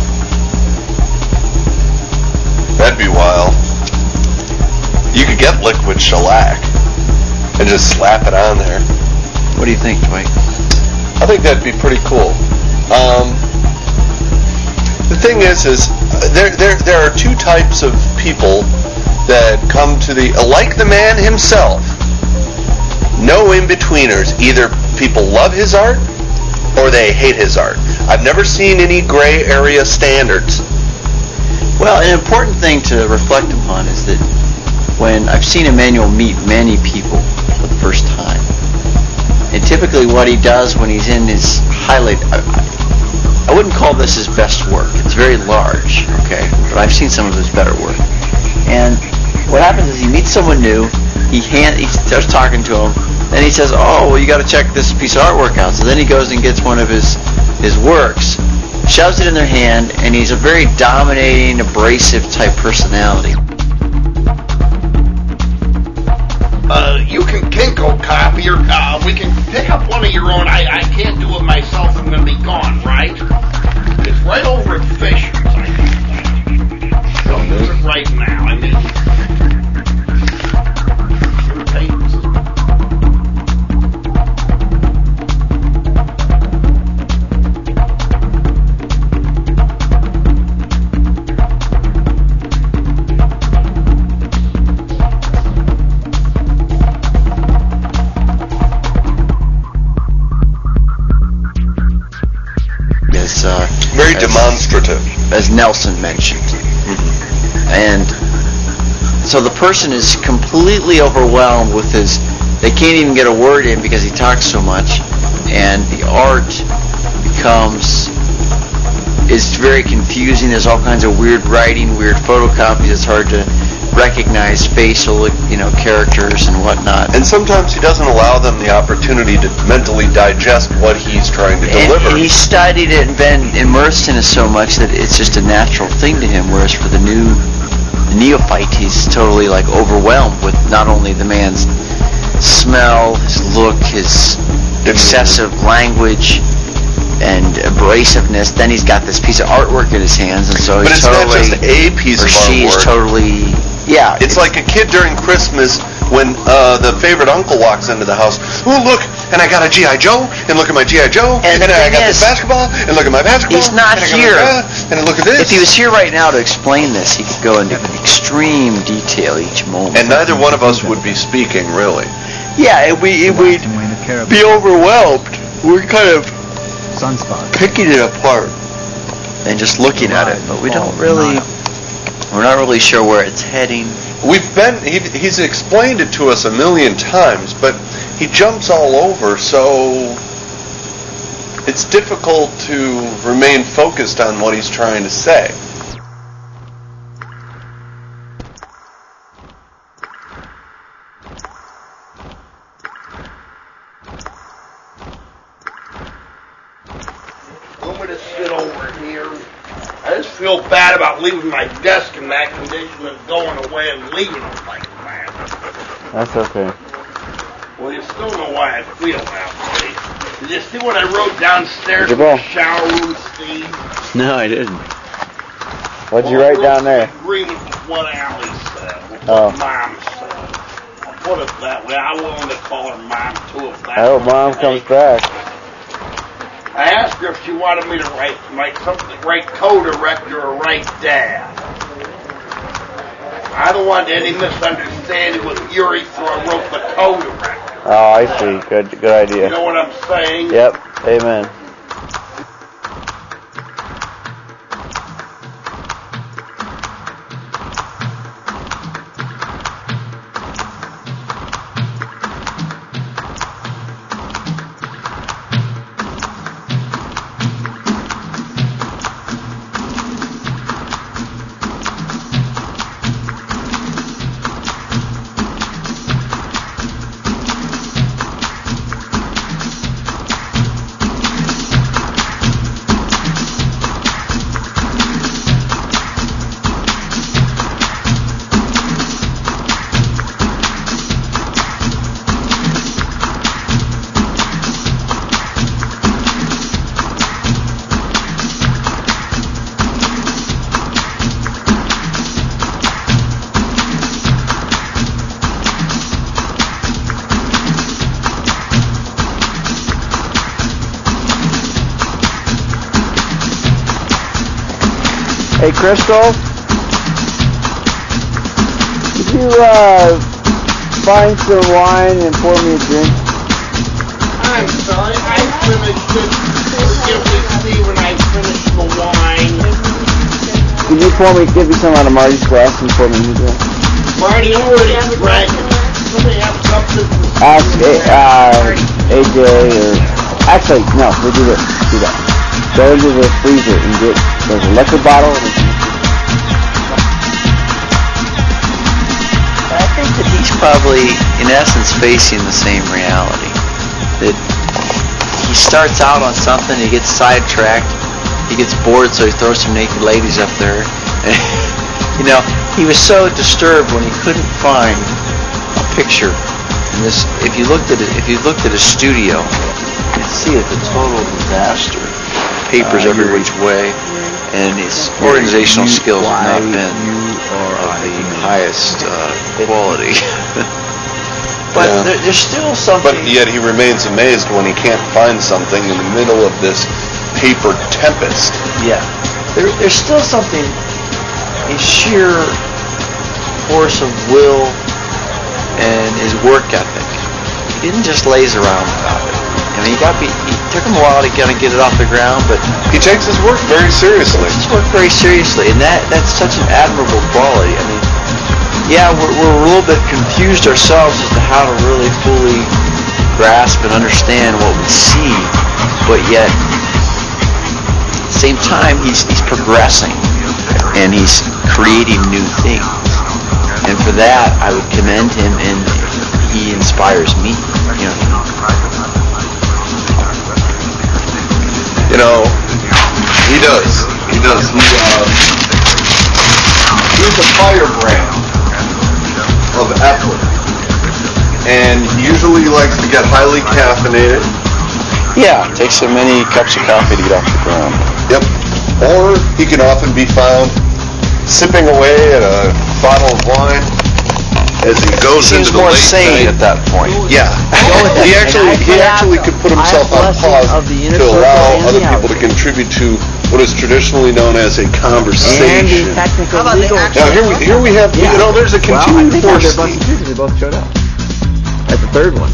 get liquid shellac and just slap it on there. What do you think, Dwight? I think that'd be pretty cool. Um, the thing is, is there there there are two types of people that come to the like the man himself. No in-betweeners. Either people love his art or they hate his art. I've never seen any gray area standards. Well, an important thing to reflect upon is that when I've seen Emmanuel meet many people for the first time, and typically what he does when he's in his highlight, I, I wouldn't call this his best work. It's very large, okay? But I've seen some of his better work. And what happens is he meets someone new, he hand, he starts talking to him, then he says, oh, well, you got to check this piece of artwork out. So then he goes and gets one of his, his works, shoves it in their hand, and he's a very dominating, abrasive type personality. Uh, you can Kinko copy or uh, we can pick up one of your own. I, I can't do it myself. I'm going to be gone, right? It's right over at Fisher's. I think. Don't do it right now. I mean, your papers. As, uh, Very as, demonstrative. as Nelson mentioned. Mm-hmm. And so the person is completely overwhelmed with his, they can't even get a word in because he talks so much, and the art becomes, is very confusing. There's all kinds of weird writing, weird photocopies. It's hard to recognize facial, you know, characters and whatnot. And sometimes he doesn't allow them the opportunity to mentally digest what he's trying to And, deliver. and he studied it and been immersed in it so much that it's just a natural thing to him, whereas for the new the neophyte, he's totally like overwhelmed with not only the man's smell, his look, his excessive language and abrasiveness, then he's got this piece of artwork in his hands, and so But he's it's totally, not just a piece or of she is artwork. totally, yeah. It's like a kid during Christmas when uh, the favorite uncle walks into the house. Oh, look, and I got a G I. Joe, and look at my G I. Joe, And and, the I thing got is, this basketball, and look at my basketball. he's not and I got here. that, and look at this. If he was here right now to explain this, he could go into extreme detail each moment. And neither one of us would be speaking, really. Yeah, it, we, it, we'd be overwhelmed. We're kind of Sunspot. picking it apart and just looking at it, but we don't really, we're not really sure where it's heading. We've been, he, he's explained it to us a million times, but he jumps all over, so it's difficult to remain focused on what he's trying to say. I'm going to sit over here. I just feel bad about leaving my desk in that condition and going away and leaving it like that. That's okay. Well, you still know why I feel that way. Did you see what I wrote downstairs Where'd in you the go? shower room, Steve? No, I didn't. What'd you Well, I write wrote down there? in agreement with what Allie said, with Oh. what Mom said. I'll put it that way. I'm willing to call her Mom, too, if that's I hope what Mom it comes takes. back. I asked her if she wanted me to write, write something, write co-director or write dad. I don't want any misunderstanding with Yuri, so I wrote the co-director. Oh, I see. Good, good idea. You know what I'm saying? Yep. Amen. Hey, Crystal, could you uh, find some wine and pour me a drink? I'm sorry, I finished it. Forgive me, Steve, when I finished the wine. Could you pour me, give me some out of Marty's glass and pour me a drink? Marty already drank it. Somebody have something. Ask uh, A J or actually no, we'll do this. Do that. Go into the freezer and get there's a liquor bottle. And I think that he's probably, in essence, facing the same reality. That he starts out on something, he gets sidetracked, he gets bored, so he throws some naked ladies up there. You know, he was so disturbed when he couldn't find a picture. And this, if you looked at it, if you looked at his studio, you'd see it's a total disaster. Papers uh, every which way, and his organizational skills have not been of the highest uh, quality. But Yeah. there, there's still something. But yet he remains amazed when he can't find something in the middle of this paper tempest. Yeah, there, there's still something, a sheer force of will and his work ethic. He didn't just laze around about it. I mean, he got be, it took him a while to kind of get it off the ground, but he takes his work very seriously. He takes his work very seriously, and that that's such an admirable quality. I mean, yeah, we're we're a little bit confused ourselves as to how to really fully grasp and understand what we see, but yet at the same time he's he's progressing and he's creating new things, and for that I would commend him, and he inspires me. You know. You know, he does. He does. He, uh, he's a firebrand of effort. And he usually likes to get highly caffeinated. Yeah, takes him many cups of coffee to get off the ground. Yep. Or he can often be found sipping away at a bottle of wine as he goes Seems into the more late sane night. at that point. Yeah. He actually he actually could put himself on pause to allow other people to contribute to what is traditionally known as a conversation. technical legal. Now here we here we have you know there's a continued well, I think force. they're busted too because they both showed up at the third one.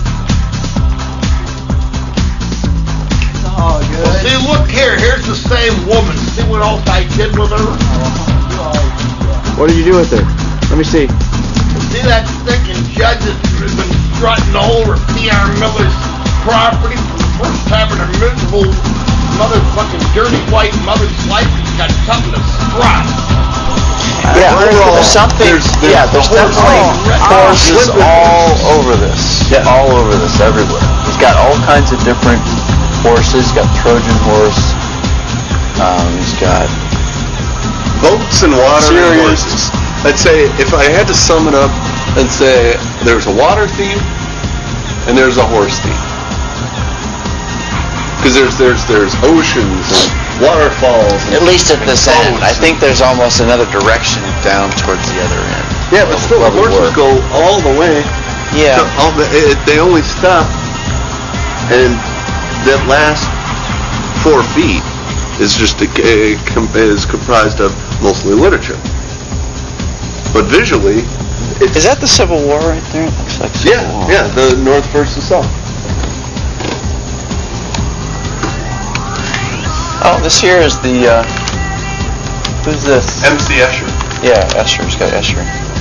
Oh, good. Well, see, look here. Here's the same woman. See what else I did with her? What did you do with her? Let me see. See that stinking judge that's been strutting all over P R Miller's property for the first time in her miserable motherfucking dirty white mother's life. He's got something to strut. Yeah, overall, there's something. there's- there's yeah, there's horse- definitely oh, horses oh, all over this. Yeah. All over this, everywhere. He's got all kinds of different horses. He's got Trojan horse. Um, he's got Boats and water and Serious. horses. I'd say if I had to sum it up and say there's a water theme and there's a horse theme. Because there's there's there's oceans and waterfalls. And at least at this boats end. I and- think there's almost another direction down towards the other end. Yeah, but still the Where we horses were. go all the way. Yeah. to all the, it, they only stop, and that last four feet is just a, a, com- is comprised of mostly literature. But visually, it's, Is that the Civil War right there? It looks like Civil yeah, War. yeah, the North versus South. Oh, this here is the, uh, who's this? M C Escher. Yeah, Escher. He's got Escher.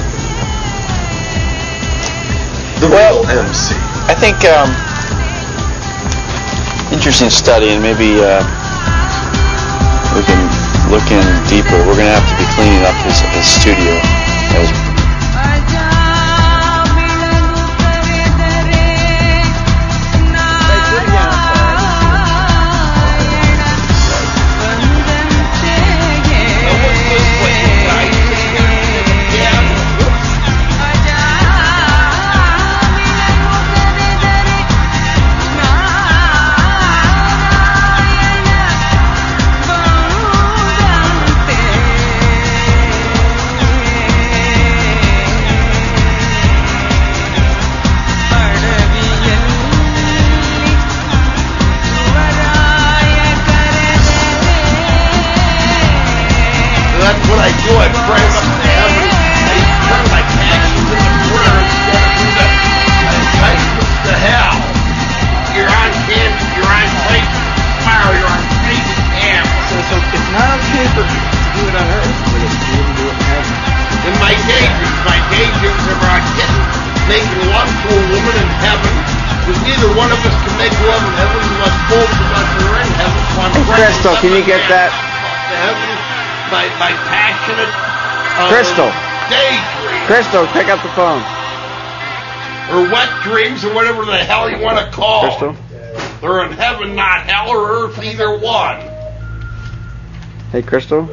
The Well- real M C. I think, um, interesting study, and maybe, uh, we can look in deeper. We're going to have to be cleaning up his, his studio. As uh, drive up to heaven, they turn my passions into prayer instead of through the enticements to hell. You're on cancer, you're on place fire, you're on crazy camp. So, so it's not okay for to do it on earth, but it's cool to do it in heaven. In my daydreams, my daydreams are about getting, making love to a woman in heaven, because neither one of us can make love in heaven unless both of us are in heaven. So I'm Hey, Crystal, can you get that? To heaven by, by passionate uh, Crystal. daydreams. Crystal, pick up the phone. Or wet dreams, or whatever the hell you want to call Crystal? them. They're in heaven, not hell or earth, either one. Hey, Crystal?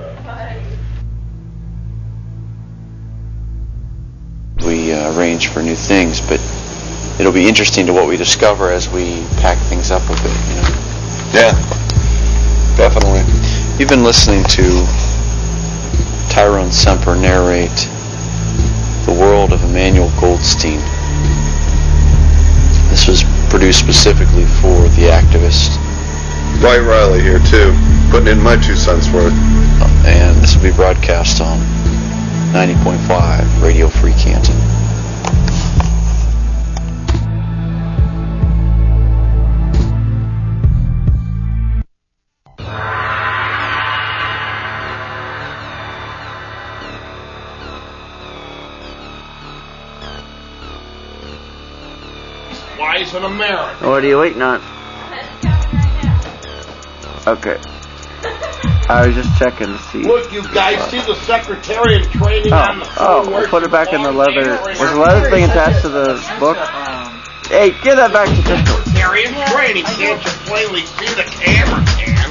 We uh, arrange for new things, but it'll be interesting to what we discover as we pack things up a bit, you know. Yeah, definitely. You've been listening to Tyrone Semper narrate The World of Emmanuel Goldstein. This was produced specifically for The Activist. Dwight Riley here too, putting in my two cents worth. And this will be broadcast on ninety point five Radio Free Canton. Wise in America. What are you waiting on? Okay. I was just checking to see. Look, you guys, see the secretary in training Oh, on the phone? oh, we'll put it back in the leather. Was the leather thing attached to the book? Hey, give that back to Crystal. Secretary in training. Can't you plainly see the camera can?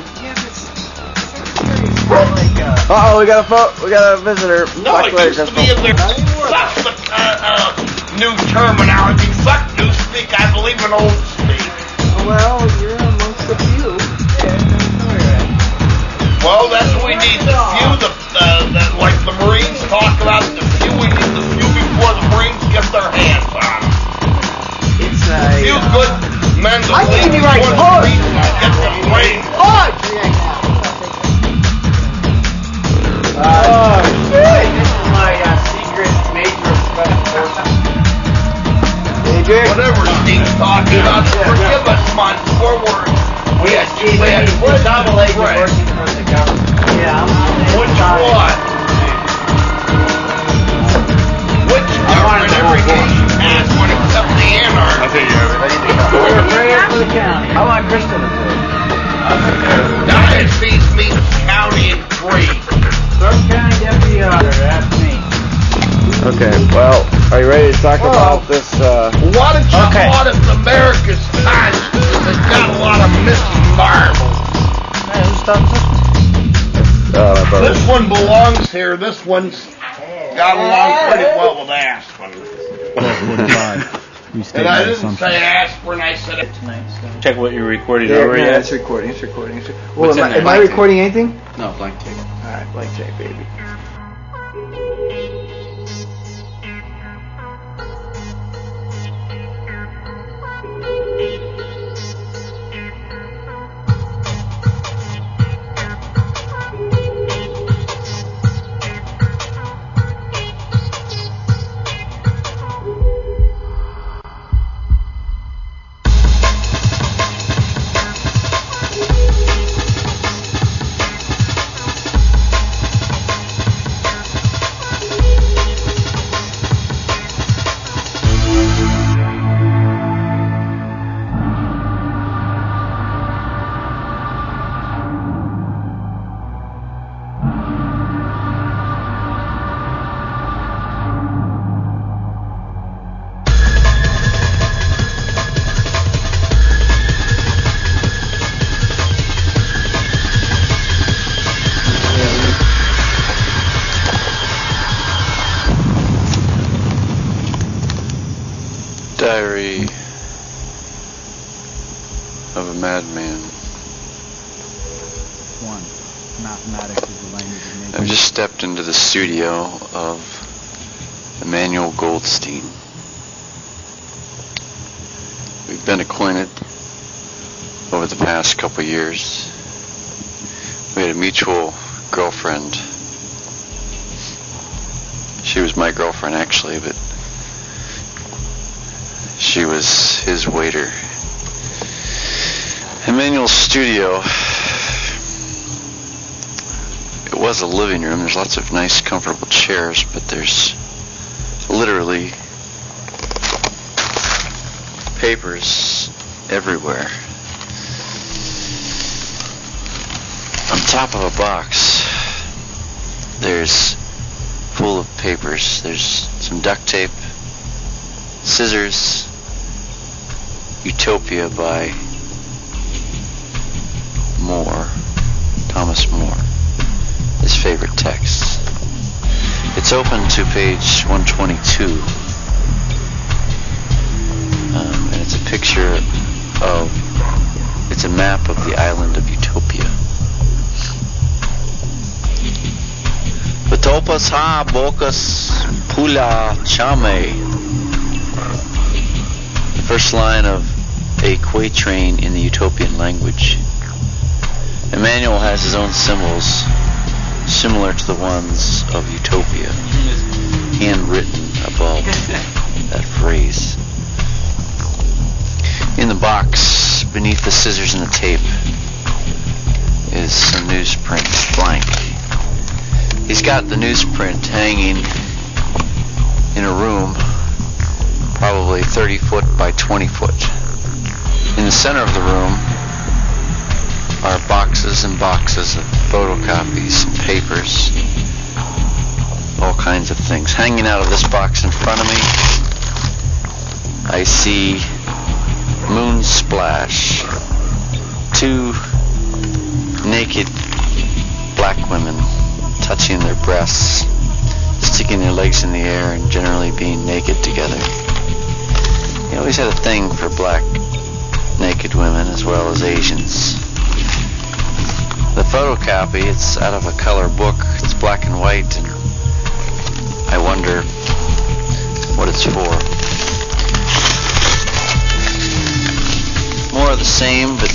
Uh oh, we got a phone. We got a visitor. No, Back it later, used to Crystal. be in there. Fuck the uh, uh, new terminology. Fuck new speak. I believe in old speak. Well, you're amongst the few. Well, that's what we need. The few, the, uh, the like the Marines talk about the few. We need the few before the Marines get their hands on them. It's a Few good men to I lead think you'd be before right. the Hold. Marines get them trained. Oh, oh shit! This is my uh, secret major special forces. Whatever Steve's talking about, forgive us, man. Forward. We had two bad We're double agent Right. working for the government. Yeah, I'm Which one? Which government every nation has one except the anarchy? I think you have it. We're praying for the county. I want Crystal to do it. Diocese means county and free. Third County Deputy Auditor, that's me. Okay, well, are you ready to talk about this? Uh, Why don't you Okay. audit America's conscience? Because it's got a lot of missing marbles. Hey, who's talking to? uh, my brother. This one belongs here. This one's got along pretty well with aspirin. And I didn't say aspirin, I said it. Check what you're recording Yeah, over yeah, yet. it's recording. It's recording. It's re- What's well, in am I, there? am I Blank tape. recording anything? No, blank tape. All right, blank tape, baby. Diary of a Madman. One. Mathematics is the language of nature. I've just stepped into the studio of Emmanuel Goldstein. We've been acquainted over the past couple years. We had a mutual girlfriend She was my girlfriend, actually, but she was his waiter. Emmanuel's studio, it was a living room. There's lots of nice, comfortable chairs, but there's literally papers everywhere. On top of a box, there's full of papers. There's some duct tape, scissors, Utopia by More, Thomas More, his favorite text. It's open to page one twenty-two, um, and it's a picture of, it's a map of the island of Utopia. Betopas ha bokas pula chame. The first line of a quatrain in the Utopian language. Emmanuel has his own symbols, similar to the ones of Utopia, handwritten above that phrase. In the box, beneath the scissors and the tape, is some newsprint, blank. He's got the newsprint hanging in a room, probably thirty foot by twenty foot. In the center of the room are boxes and boxes of photocopies and papers, all kinds of things. Hanging out of this box in front of me, I see Moon Splash, two naked black women touching their breasts, sticking their legs in the air, and generally being naked together. He always had a thing for black naked women as well as Asians. The photocopy, it's out of a color book. It's black and white, and I wonder what it's for. More of the same, but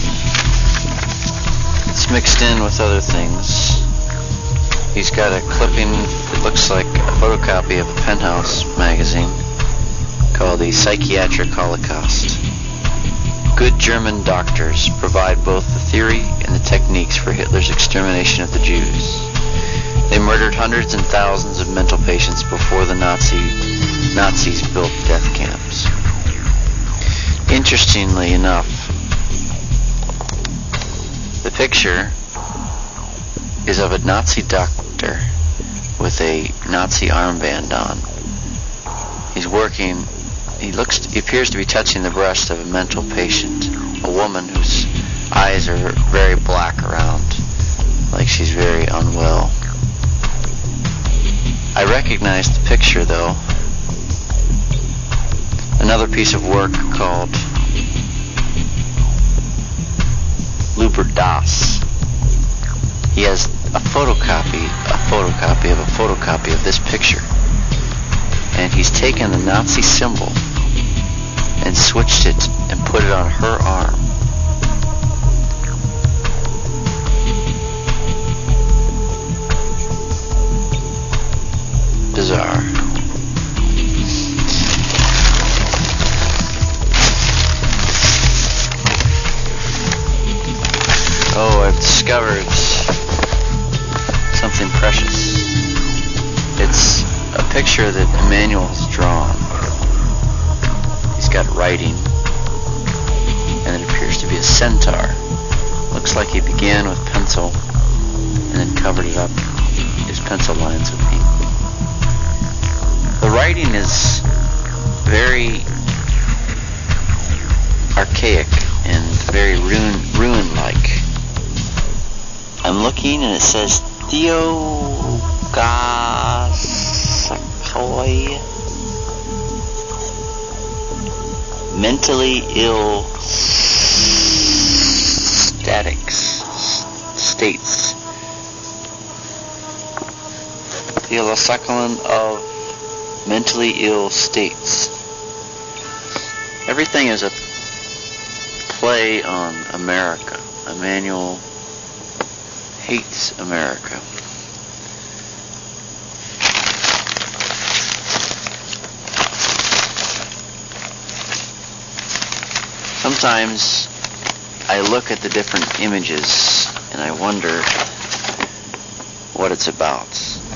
it's mixed in with other things. He's got a clipping that looks like a photocopy of a Penthouse magazine called The Psychiatric Holocaust. Good German doctors provide both the theory and the techniques for Hitler's extermination of the Jews. They murdered hundreds and thousands of mental patients before the Nazi Nazis built death camps. Interestingly enough, the picture is of a Nazi doctor with a Nazi armband on. He's working, he looks, he appears to be touching the breast of a mental patient, a woman whose eyes are very black around, like she's very unwell. I recognize the picture though. Another piece of work called Luber Das. He has a photocopy, a photocopy of a photocopy of this picture. And he's taken the Nazi symbol and switched it and put it on her arm. Bizarre. Oh, I've discovered something precious. It's a picture that Emmanuel has drawn. He's got writing, and it appears to be a centaur. Looks like he began with pencil and then covered it up, his pencil lines with ink. The writing is very archaic and very rune, rune-like. I'm looking and it says Theogasakoi, mentally ill statics, states. Theosakon of mentally ill states. Everything is a play on America. Emmanuel hates America. sometimes I look at the different images and I wonder what it's about.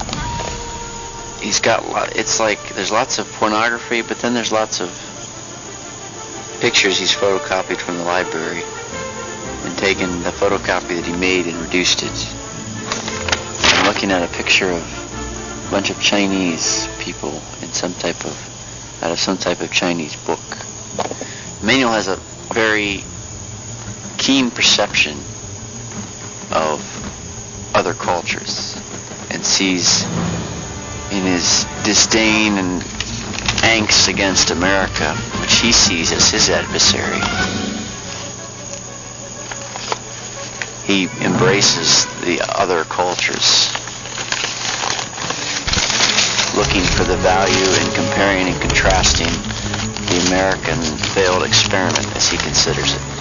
He's got, lo- it's like, there's lots of pornography, but then there's lots of pictures he's photocopied from the library and taken the photocopy that he made and reduced it. I'm looking at a picture of a bunch of Chinese people in some type of, out of some type of Chinese book. Emmanuel has a very keen perception of other cultures and sees in his disdain and angst against America, which he sees as his adversary, he embraces the other cultures, looking for the value in comparing and contrasting the American failed experiment as he considers it.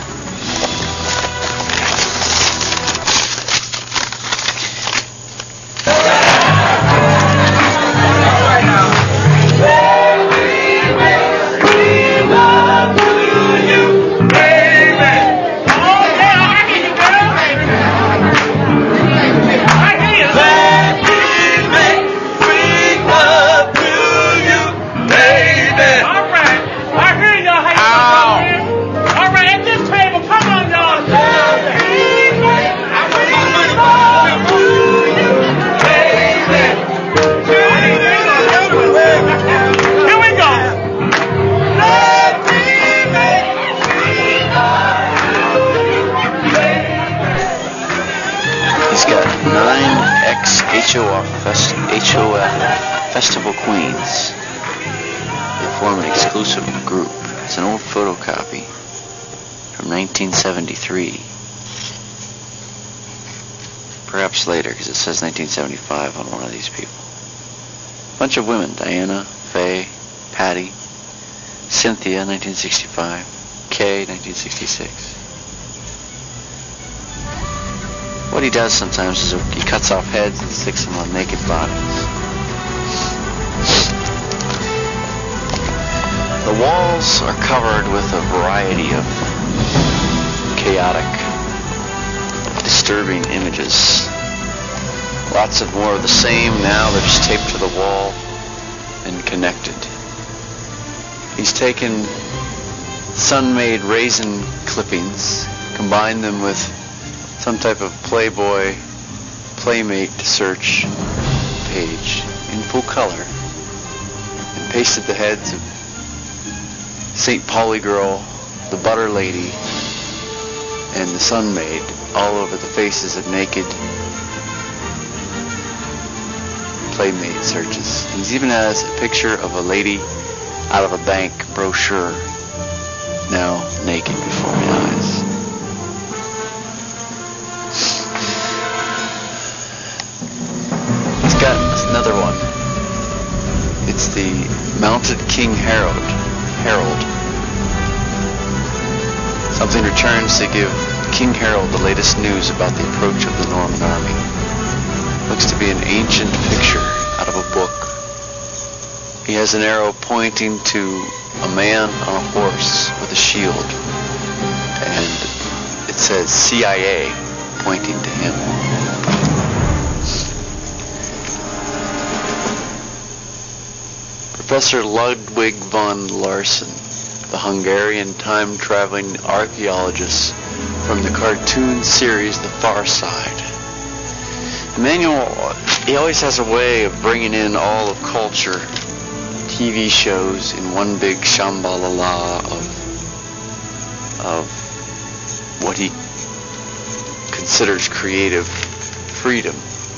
H O F Festival Queens. They form an exclusive group. It's an old photocopy from nineteen seventy-three. Perhaps later, because it says nineteen seventy-five on one of these people. Bunch of women: Diana, Faye, Patty, Cynthia, nineteen sixty-five, Kay, nineteen sixty-six. What he does sometimes is he cuts off heads and sticks them on naked bodies. The walls are covered with a variety of chaotic, disturbing images. Lots of more of the same. Now they're just taped to the wall and connected. He's taken sun-made raisin clippings, combined them with some type of Playboy Playmate search page in full color, and pasted the heads of Saint Pauli Girl, the Butter Lady, and the Sun Maid all over the faces of naked Playmate searches. He even has a picture of a lady out of a bank brochure, now naked before my eyes. Another one. It's the Mounted King Harold. Harold. Something returns to give King Harold the latest news about the approach of the Norman army. Looks to be an ancient picture out of a book. He has an arrow pointing to a man on a horse with a shield, and it says C I A pointing to him. Professor Ludwig von Larsen, the Hungarian time-traveling archaeologist from the cartoon series The Far Side. Emmanuel, he always has a way of bringing in all of culture, T V shows in one big shambhala of, of what he considers creative freedom.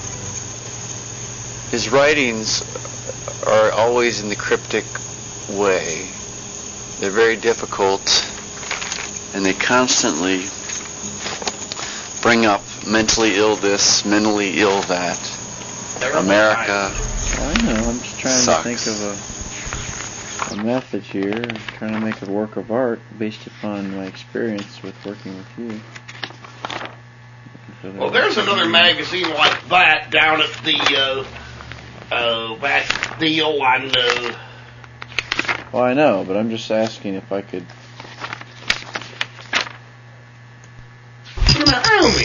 His writings are always in the cryptic way. They're very difficult, and they constantly bring up mentally ill this, mentally ill that. America I know, I'm just trying sucks. to think of a, a method here, I'm trying to make a work of art based upon my experience with working with you. Well, there's another magazine like that down at the, uh, uh, that deal on, uh... Well, I know, but I'm just asking if I could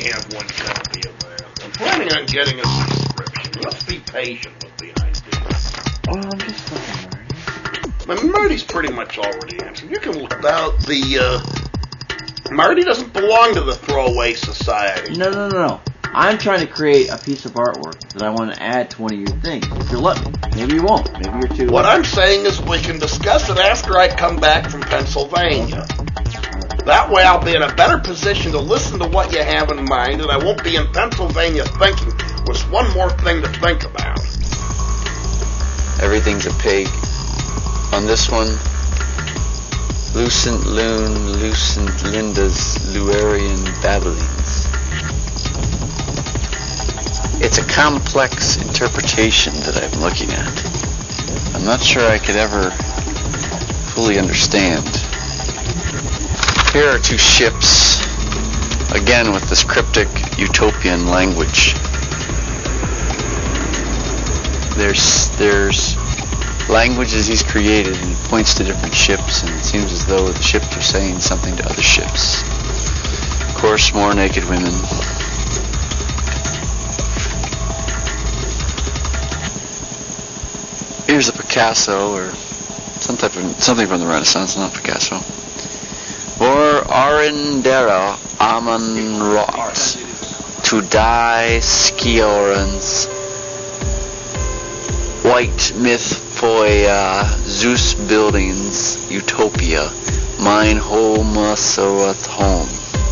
have one copy of that. I'm planning on getting a subscription. Let's be patient with the idea. Oh, I'm just fucking Marty. I mean, Marty's pretty much already answered. You can look about the, uh... Marty doesn't belong to the throwaway society. No, no, no, no. I'm trying to create a piece of artwork that I want to add to one of your things. If you'll let me. Maybe you won't. Maybe you're too... What I'm saying is we can discuss it after I come back from Pennsylvania. That way I'll be in a better position to listen to what you have in mind, and I won't be in Pennsylvania thinking there's one more thing to think about. Everything's a pig. On this one, Lucent Loon, Lucent Linda's Luarian Babblings. It's a complex interpretation that I'm looking at. I'm not sure I could ever fully understand. Here are two ships, again with this cryptic utopian language. There's there's languages he's created, and he points to different ships, and it seems as though the ships are saying something to other ships. Of course, more naked women. Here's a Picasso, or some type of something from the Renaissance, not Picasso. Or Arendera Amon Rot, to die Skiorans, White Myth Foya, Zeus Buildings, Utopia, Mine Homosaroth Home.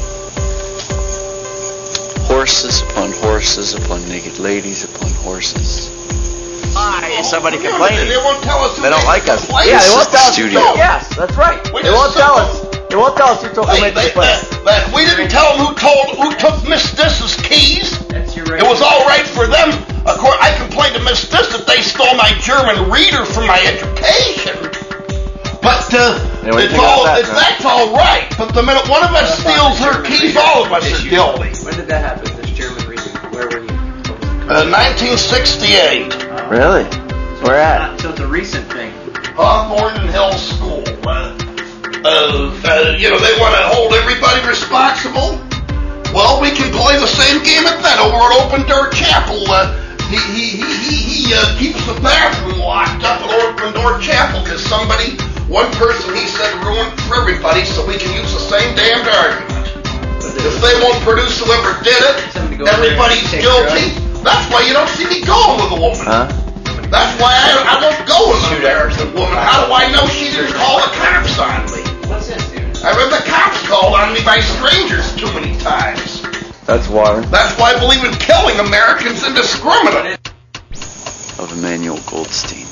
Horses upon horses upon naked ladies upon horses. Why is somebody They complaining? won't tell us who They don't made like the us. complaint. Yeah, they This won't is the tell us. studio. No, yes, that's right. We They just won't tell us. simple- They won't tell us who told who They, made the they, complaint. that, that we didn't tell them who told who took Miss Diss's keys. That's your It was all right for them. Of course, I complained to Miss Diss that they stole my German reader from my education. But uh, Yeah, what do you it's think all about that, it's, John? that's all right. But the minute one of us steals her keys, all of us are guilty. When did that happen, this German reading? Where were you? Uh, nineteen sixty-eight, Really? Where at? So it's a recent thing. Hawthorne Hill School. Uh, uh, uh, you know, they want to hold everybody responsible. Well, we can play the same game at that over at Open Door Chapel. Uh, he he he he, he uh, keeps the bathroom locked up at Open Door Chapel because somebody, one person, he said, ruined it for everybody, so we can use the same damned argument. If they won't produce whoever did it, everybody's guilty. That's why you don't see me going with a woman. Huh? That's why I, I won't go with an American woman. How do I know she didn't call the cops on me? What's this, dude? I read the cops called on me by strangers too many times. That's why. That's why I believe in killing Americans indiscriminately. Of Emmanuel Goldstein.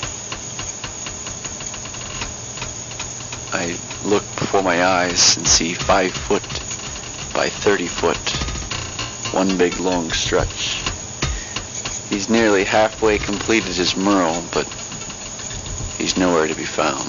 I look before my eyes and see five foot by thirty foot, one big long stretch. He's nearly halfway completed his mural, but he's nowhere to be found.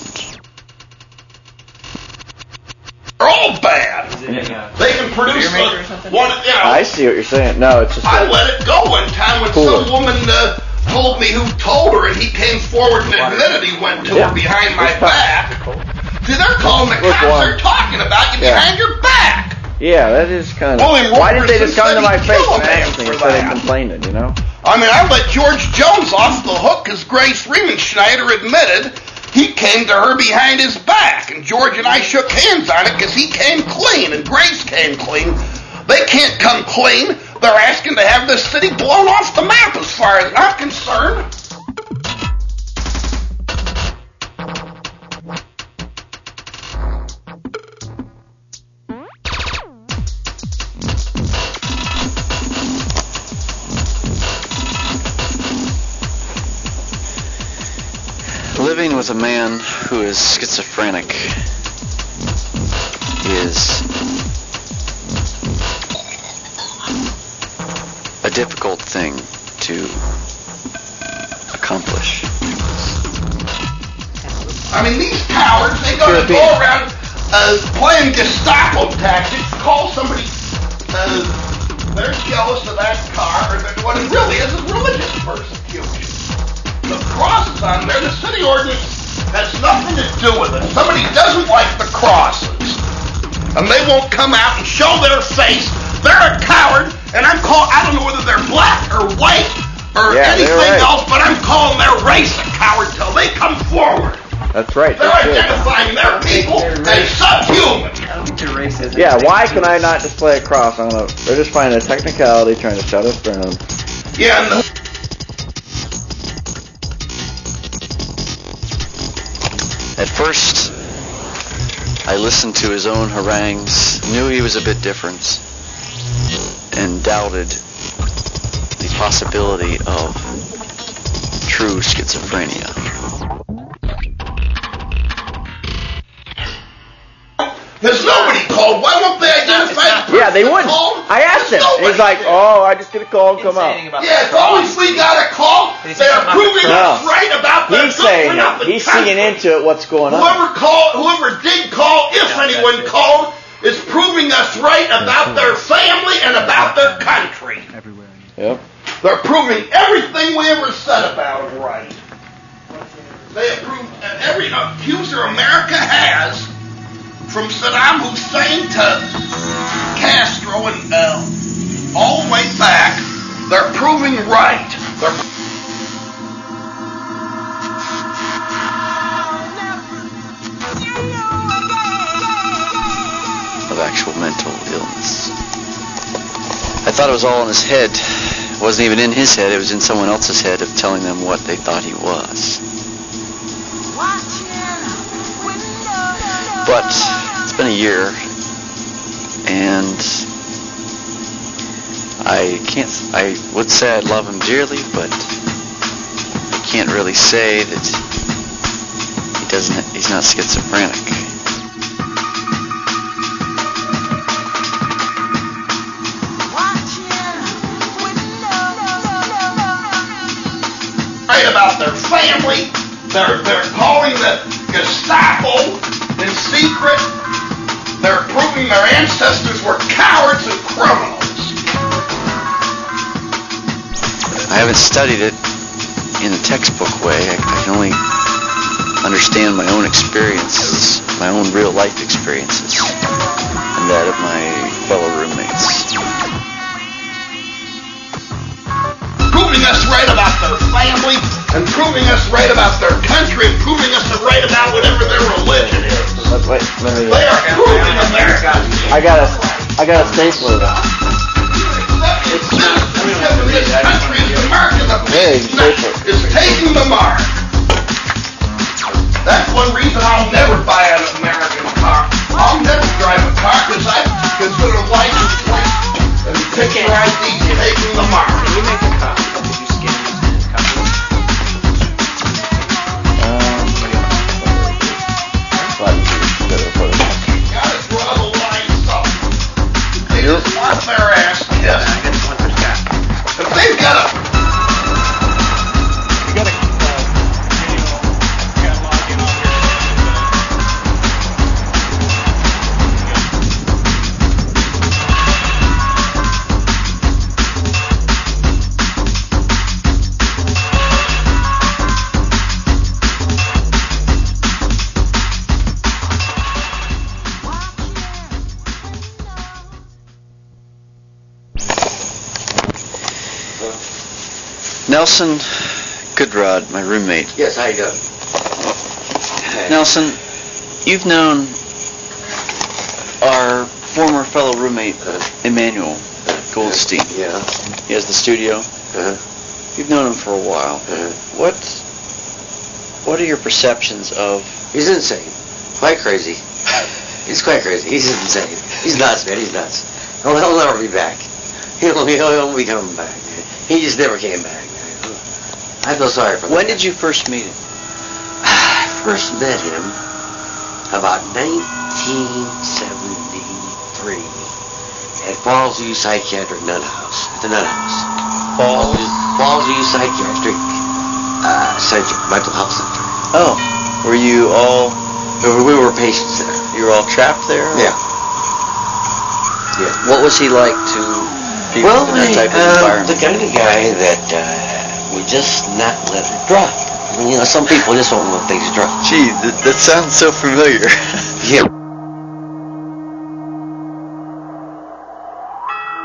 They're all bad. Is it a, uh, They can produce beer maker or a, something? one, you know. I see what you're saying. No, it's just. I a- let it go one time when Cooler. some woman uh, told me who told her, and he came forward and admitted he went to Yeah. her behind my It's fine. back. See, they're calling the Look, cops. Warren. They're talking about you Yeah. behind your back. Yeah, that is kind of. William Why didn't they Robertson just come said to my he'd face kill a and man ask me for instead that. of complaining? You know. I mean, I let George Jones off the hook because Grace Riemenschneider admitted he came to her behind his back, and George and I shook hands on it because he came clean and Grace came clean. They can't come clean. They're asking to have this city blown off the map as far as I'm concerned. Living with a man who is schizophrenic is a difficult thing to accomplish. I mean, these cowards, they go to go around uh, playing Gestapo tactics, call somebody, uh, they're jealous of that car, or they're, what it really is is religious persecution. The crosses on there, the city ordinance has nothing to do with it. Somebody doesn't like the crosses, and they won't come out and show their face they're a coward, and I'm call. I don't know whether they're black or white or Yeah, they're anything right. else, but I'm calling their race a coward till they come forward. That's right. They're That's it. identifying their people as subhuman. Yeah, why can I not display a cross on a... They're just finding a technicality, trying to shut us down. Yeah, and the, At first, I listened to his own harangues, knew he was a bit different, and doubted the possibility of true schizophrenia. there's nobody called. Why won't they identify the Yeah, they person wouldn't. called? I asked him. There's And he's nobody like, there. oh, I just get a call and come out. Yeah, it's always we got a call. They're proving No. us right about their He's saying government of it. the He's country. singing into it what's going on. Whoever called, whoever did call, if anyone called, is proving us right about their family and about their country. Yep. They're proving everything we ever said about them right. They have proved every accuser America has, from Saddam Hussein to Castro and uh, all the way back. They're proving right. They're Of actual mental illness. I thought it was all in his head. It wasn't even in his head, it was in someone else's head of telling them what they thought he was. But it's been a year, and I can't, I would say I love him dearly, but I can't really say that he doesn't, he's not schizophrenic. right about their family. They're they're calling the Gestapo in secret. They're proving their ancestors were cowards and criminals. I haven't studied it in a textbook way. I, I can only understand my own experiences, my own real life experiences, and that of my fellow roommates. Proving us right about their family, and proving us right about their country, and proving us right about whatever their religion is. Let's wait. Let me, They are proving America. I got a, I got a stapler. It's not because of this country, it's America. The Hey, police not- is taking the mark. That's one reason I'll never buy an American car. I'll never drive a car because I consider license plate and picture I D taking the mark. Can you make a copy? Did you scan it and copy it? Gotta draw the lines up. They just want their ass kissed. If they've got a You got a uh, video catalog in on here. Nelson Goodrod, my roommate. Yes, how you doing? Nelson, you've known our former fellow roommate, Emmanuel Goldstein. Yeah. He has the studio. Uh-huh. You've known him for a while. Uh-huh. What What are your perceptions of... He's insane. Quite crazy. He's quite crazy. He's insane. He's nuts, man. He's nuts. He'll, he'll never be back. He'll, he'll, he'll be coming back. He just never came back. I feel sorry for him. When did you first meet him? I first met him about nineteen seventy-three at Falls View Psychiatric Nut House. At the Nut House. Falls? Falls View Psychiatric uh, Center, Mental Health Center. Oh, were you all... We were patients there. You were all trapped there? Yeah. Yeah. What was he like to people Well, in that type of um, environment? the kind of guy that uh, would just not let it drop. I mean, you know, some people just won't let things drop. Gee, that, that sounds so familiar. Yeah.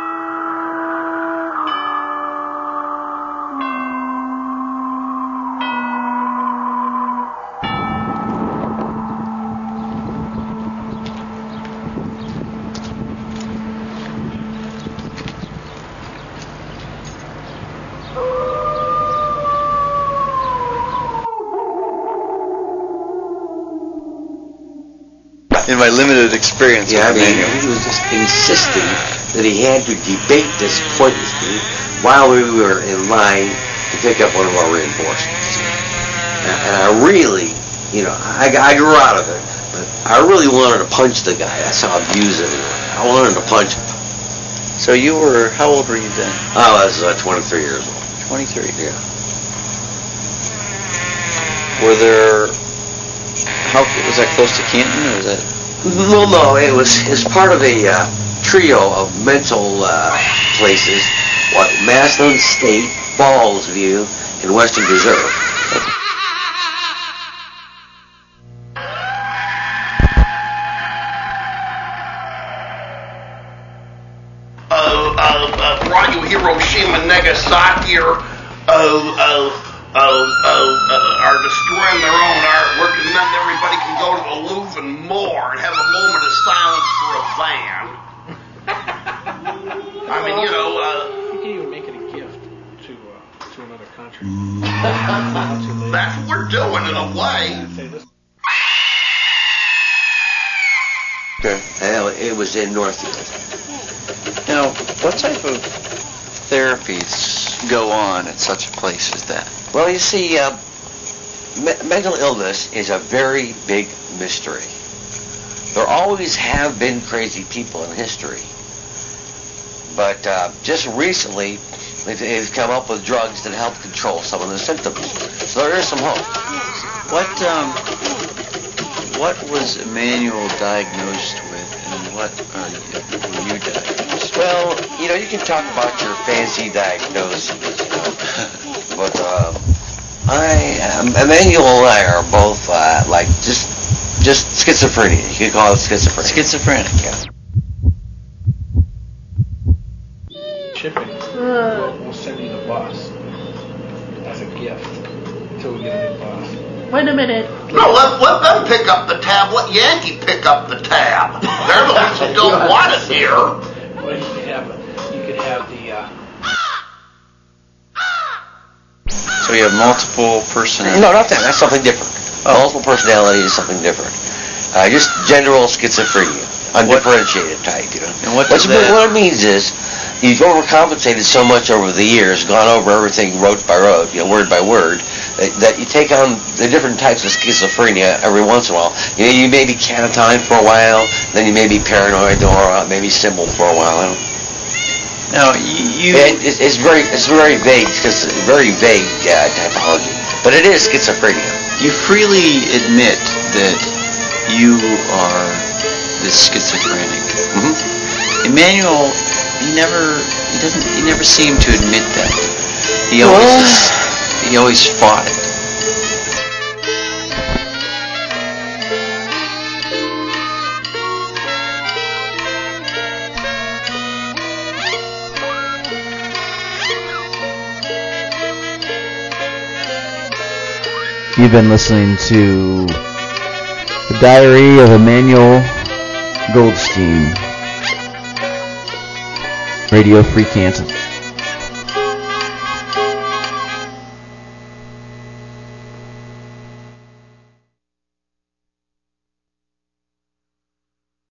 in my limited experience Yeah, I with mean, Emmanuel. he was just insisting that he had to debate this point with me while we were in line to pick up one of our reinforcements. And, and I really, you know, I, I grew out of it, but I really wanted to punch the guy. That's how I've used it. I wanted to punch him. So you were, how old were you then? I was uh, twenty-three years old. twenty-three. Yeah. Were there, how, was that close to Canton, or was that? No, no, it was, it was part of a uh, trio of mental uh, places, what, Massillon State, Ballsview, and Western Reserve. Uh, uh, uh, brought you Hiroshima, Nagasaki, or uh, uh, uh, uh, uh, are destroying their own artwork, and then everybody can go to the Louvre and more and have a moment of silence for a van. I mean, you know, uh, You can even make it a gift to uh, to another country. that's what we're doing in a way. Say, listen, Okay. Uh, it was in Northfield. Now, what type of therapies go on at such a place as that? Well, you see, uh, me- mental illness is a very big mystery. There always have been crazy people in history. But uh, just recently, they've, they've come up with drugs that help control some of the symptoms. So there is some hope. What, um, what was Emmanuel diagnosed with, and what are you, were you diagnosed with? Well, you know, you can talk about your fancy diagnoses, you know, but uh, I, um, Emmanuel and I are both uh, like just, just schizophrenia. You could call it schizophrenia. Schizophrenic. Yeah. shipping. We'll, we'll send you the bus as a gift until we get a new bus. Wait a minute. No, let, let them pick up the tab. Let Yankee pick up the tab. They're the ones who don't want it here. Well, you could have, you could have the. Uh, So you have multiple personalities. No, not that. That's something different. Oh. Multiple personality is something different. Uh, just general schizophrenia, undifferentiated type. You know. And what What's does that- what it means is you've overcompensated so much over the years, gone over everything rote by rote, you know, word by word, that, that you take on the different types of schizophrenia every once in a while. You know, you may be catatonic for a while, then you may be paranoid or uh, maybe simple for a while. I don't Now, you... It, it's, it's very, it's very vague, it's very vague uh, typology, but it is schizophrenia. You freely admit that you are this schizophrenic. Mm-hmm. Emmanuel, he never, he doesn't, he never seemed to admit that. He always, Well- he always fought it. You've been listening to The Diary of Emmanuel Goldstein, Radio Free Canton.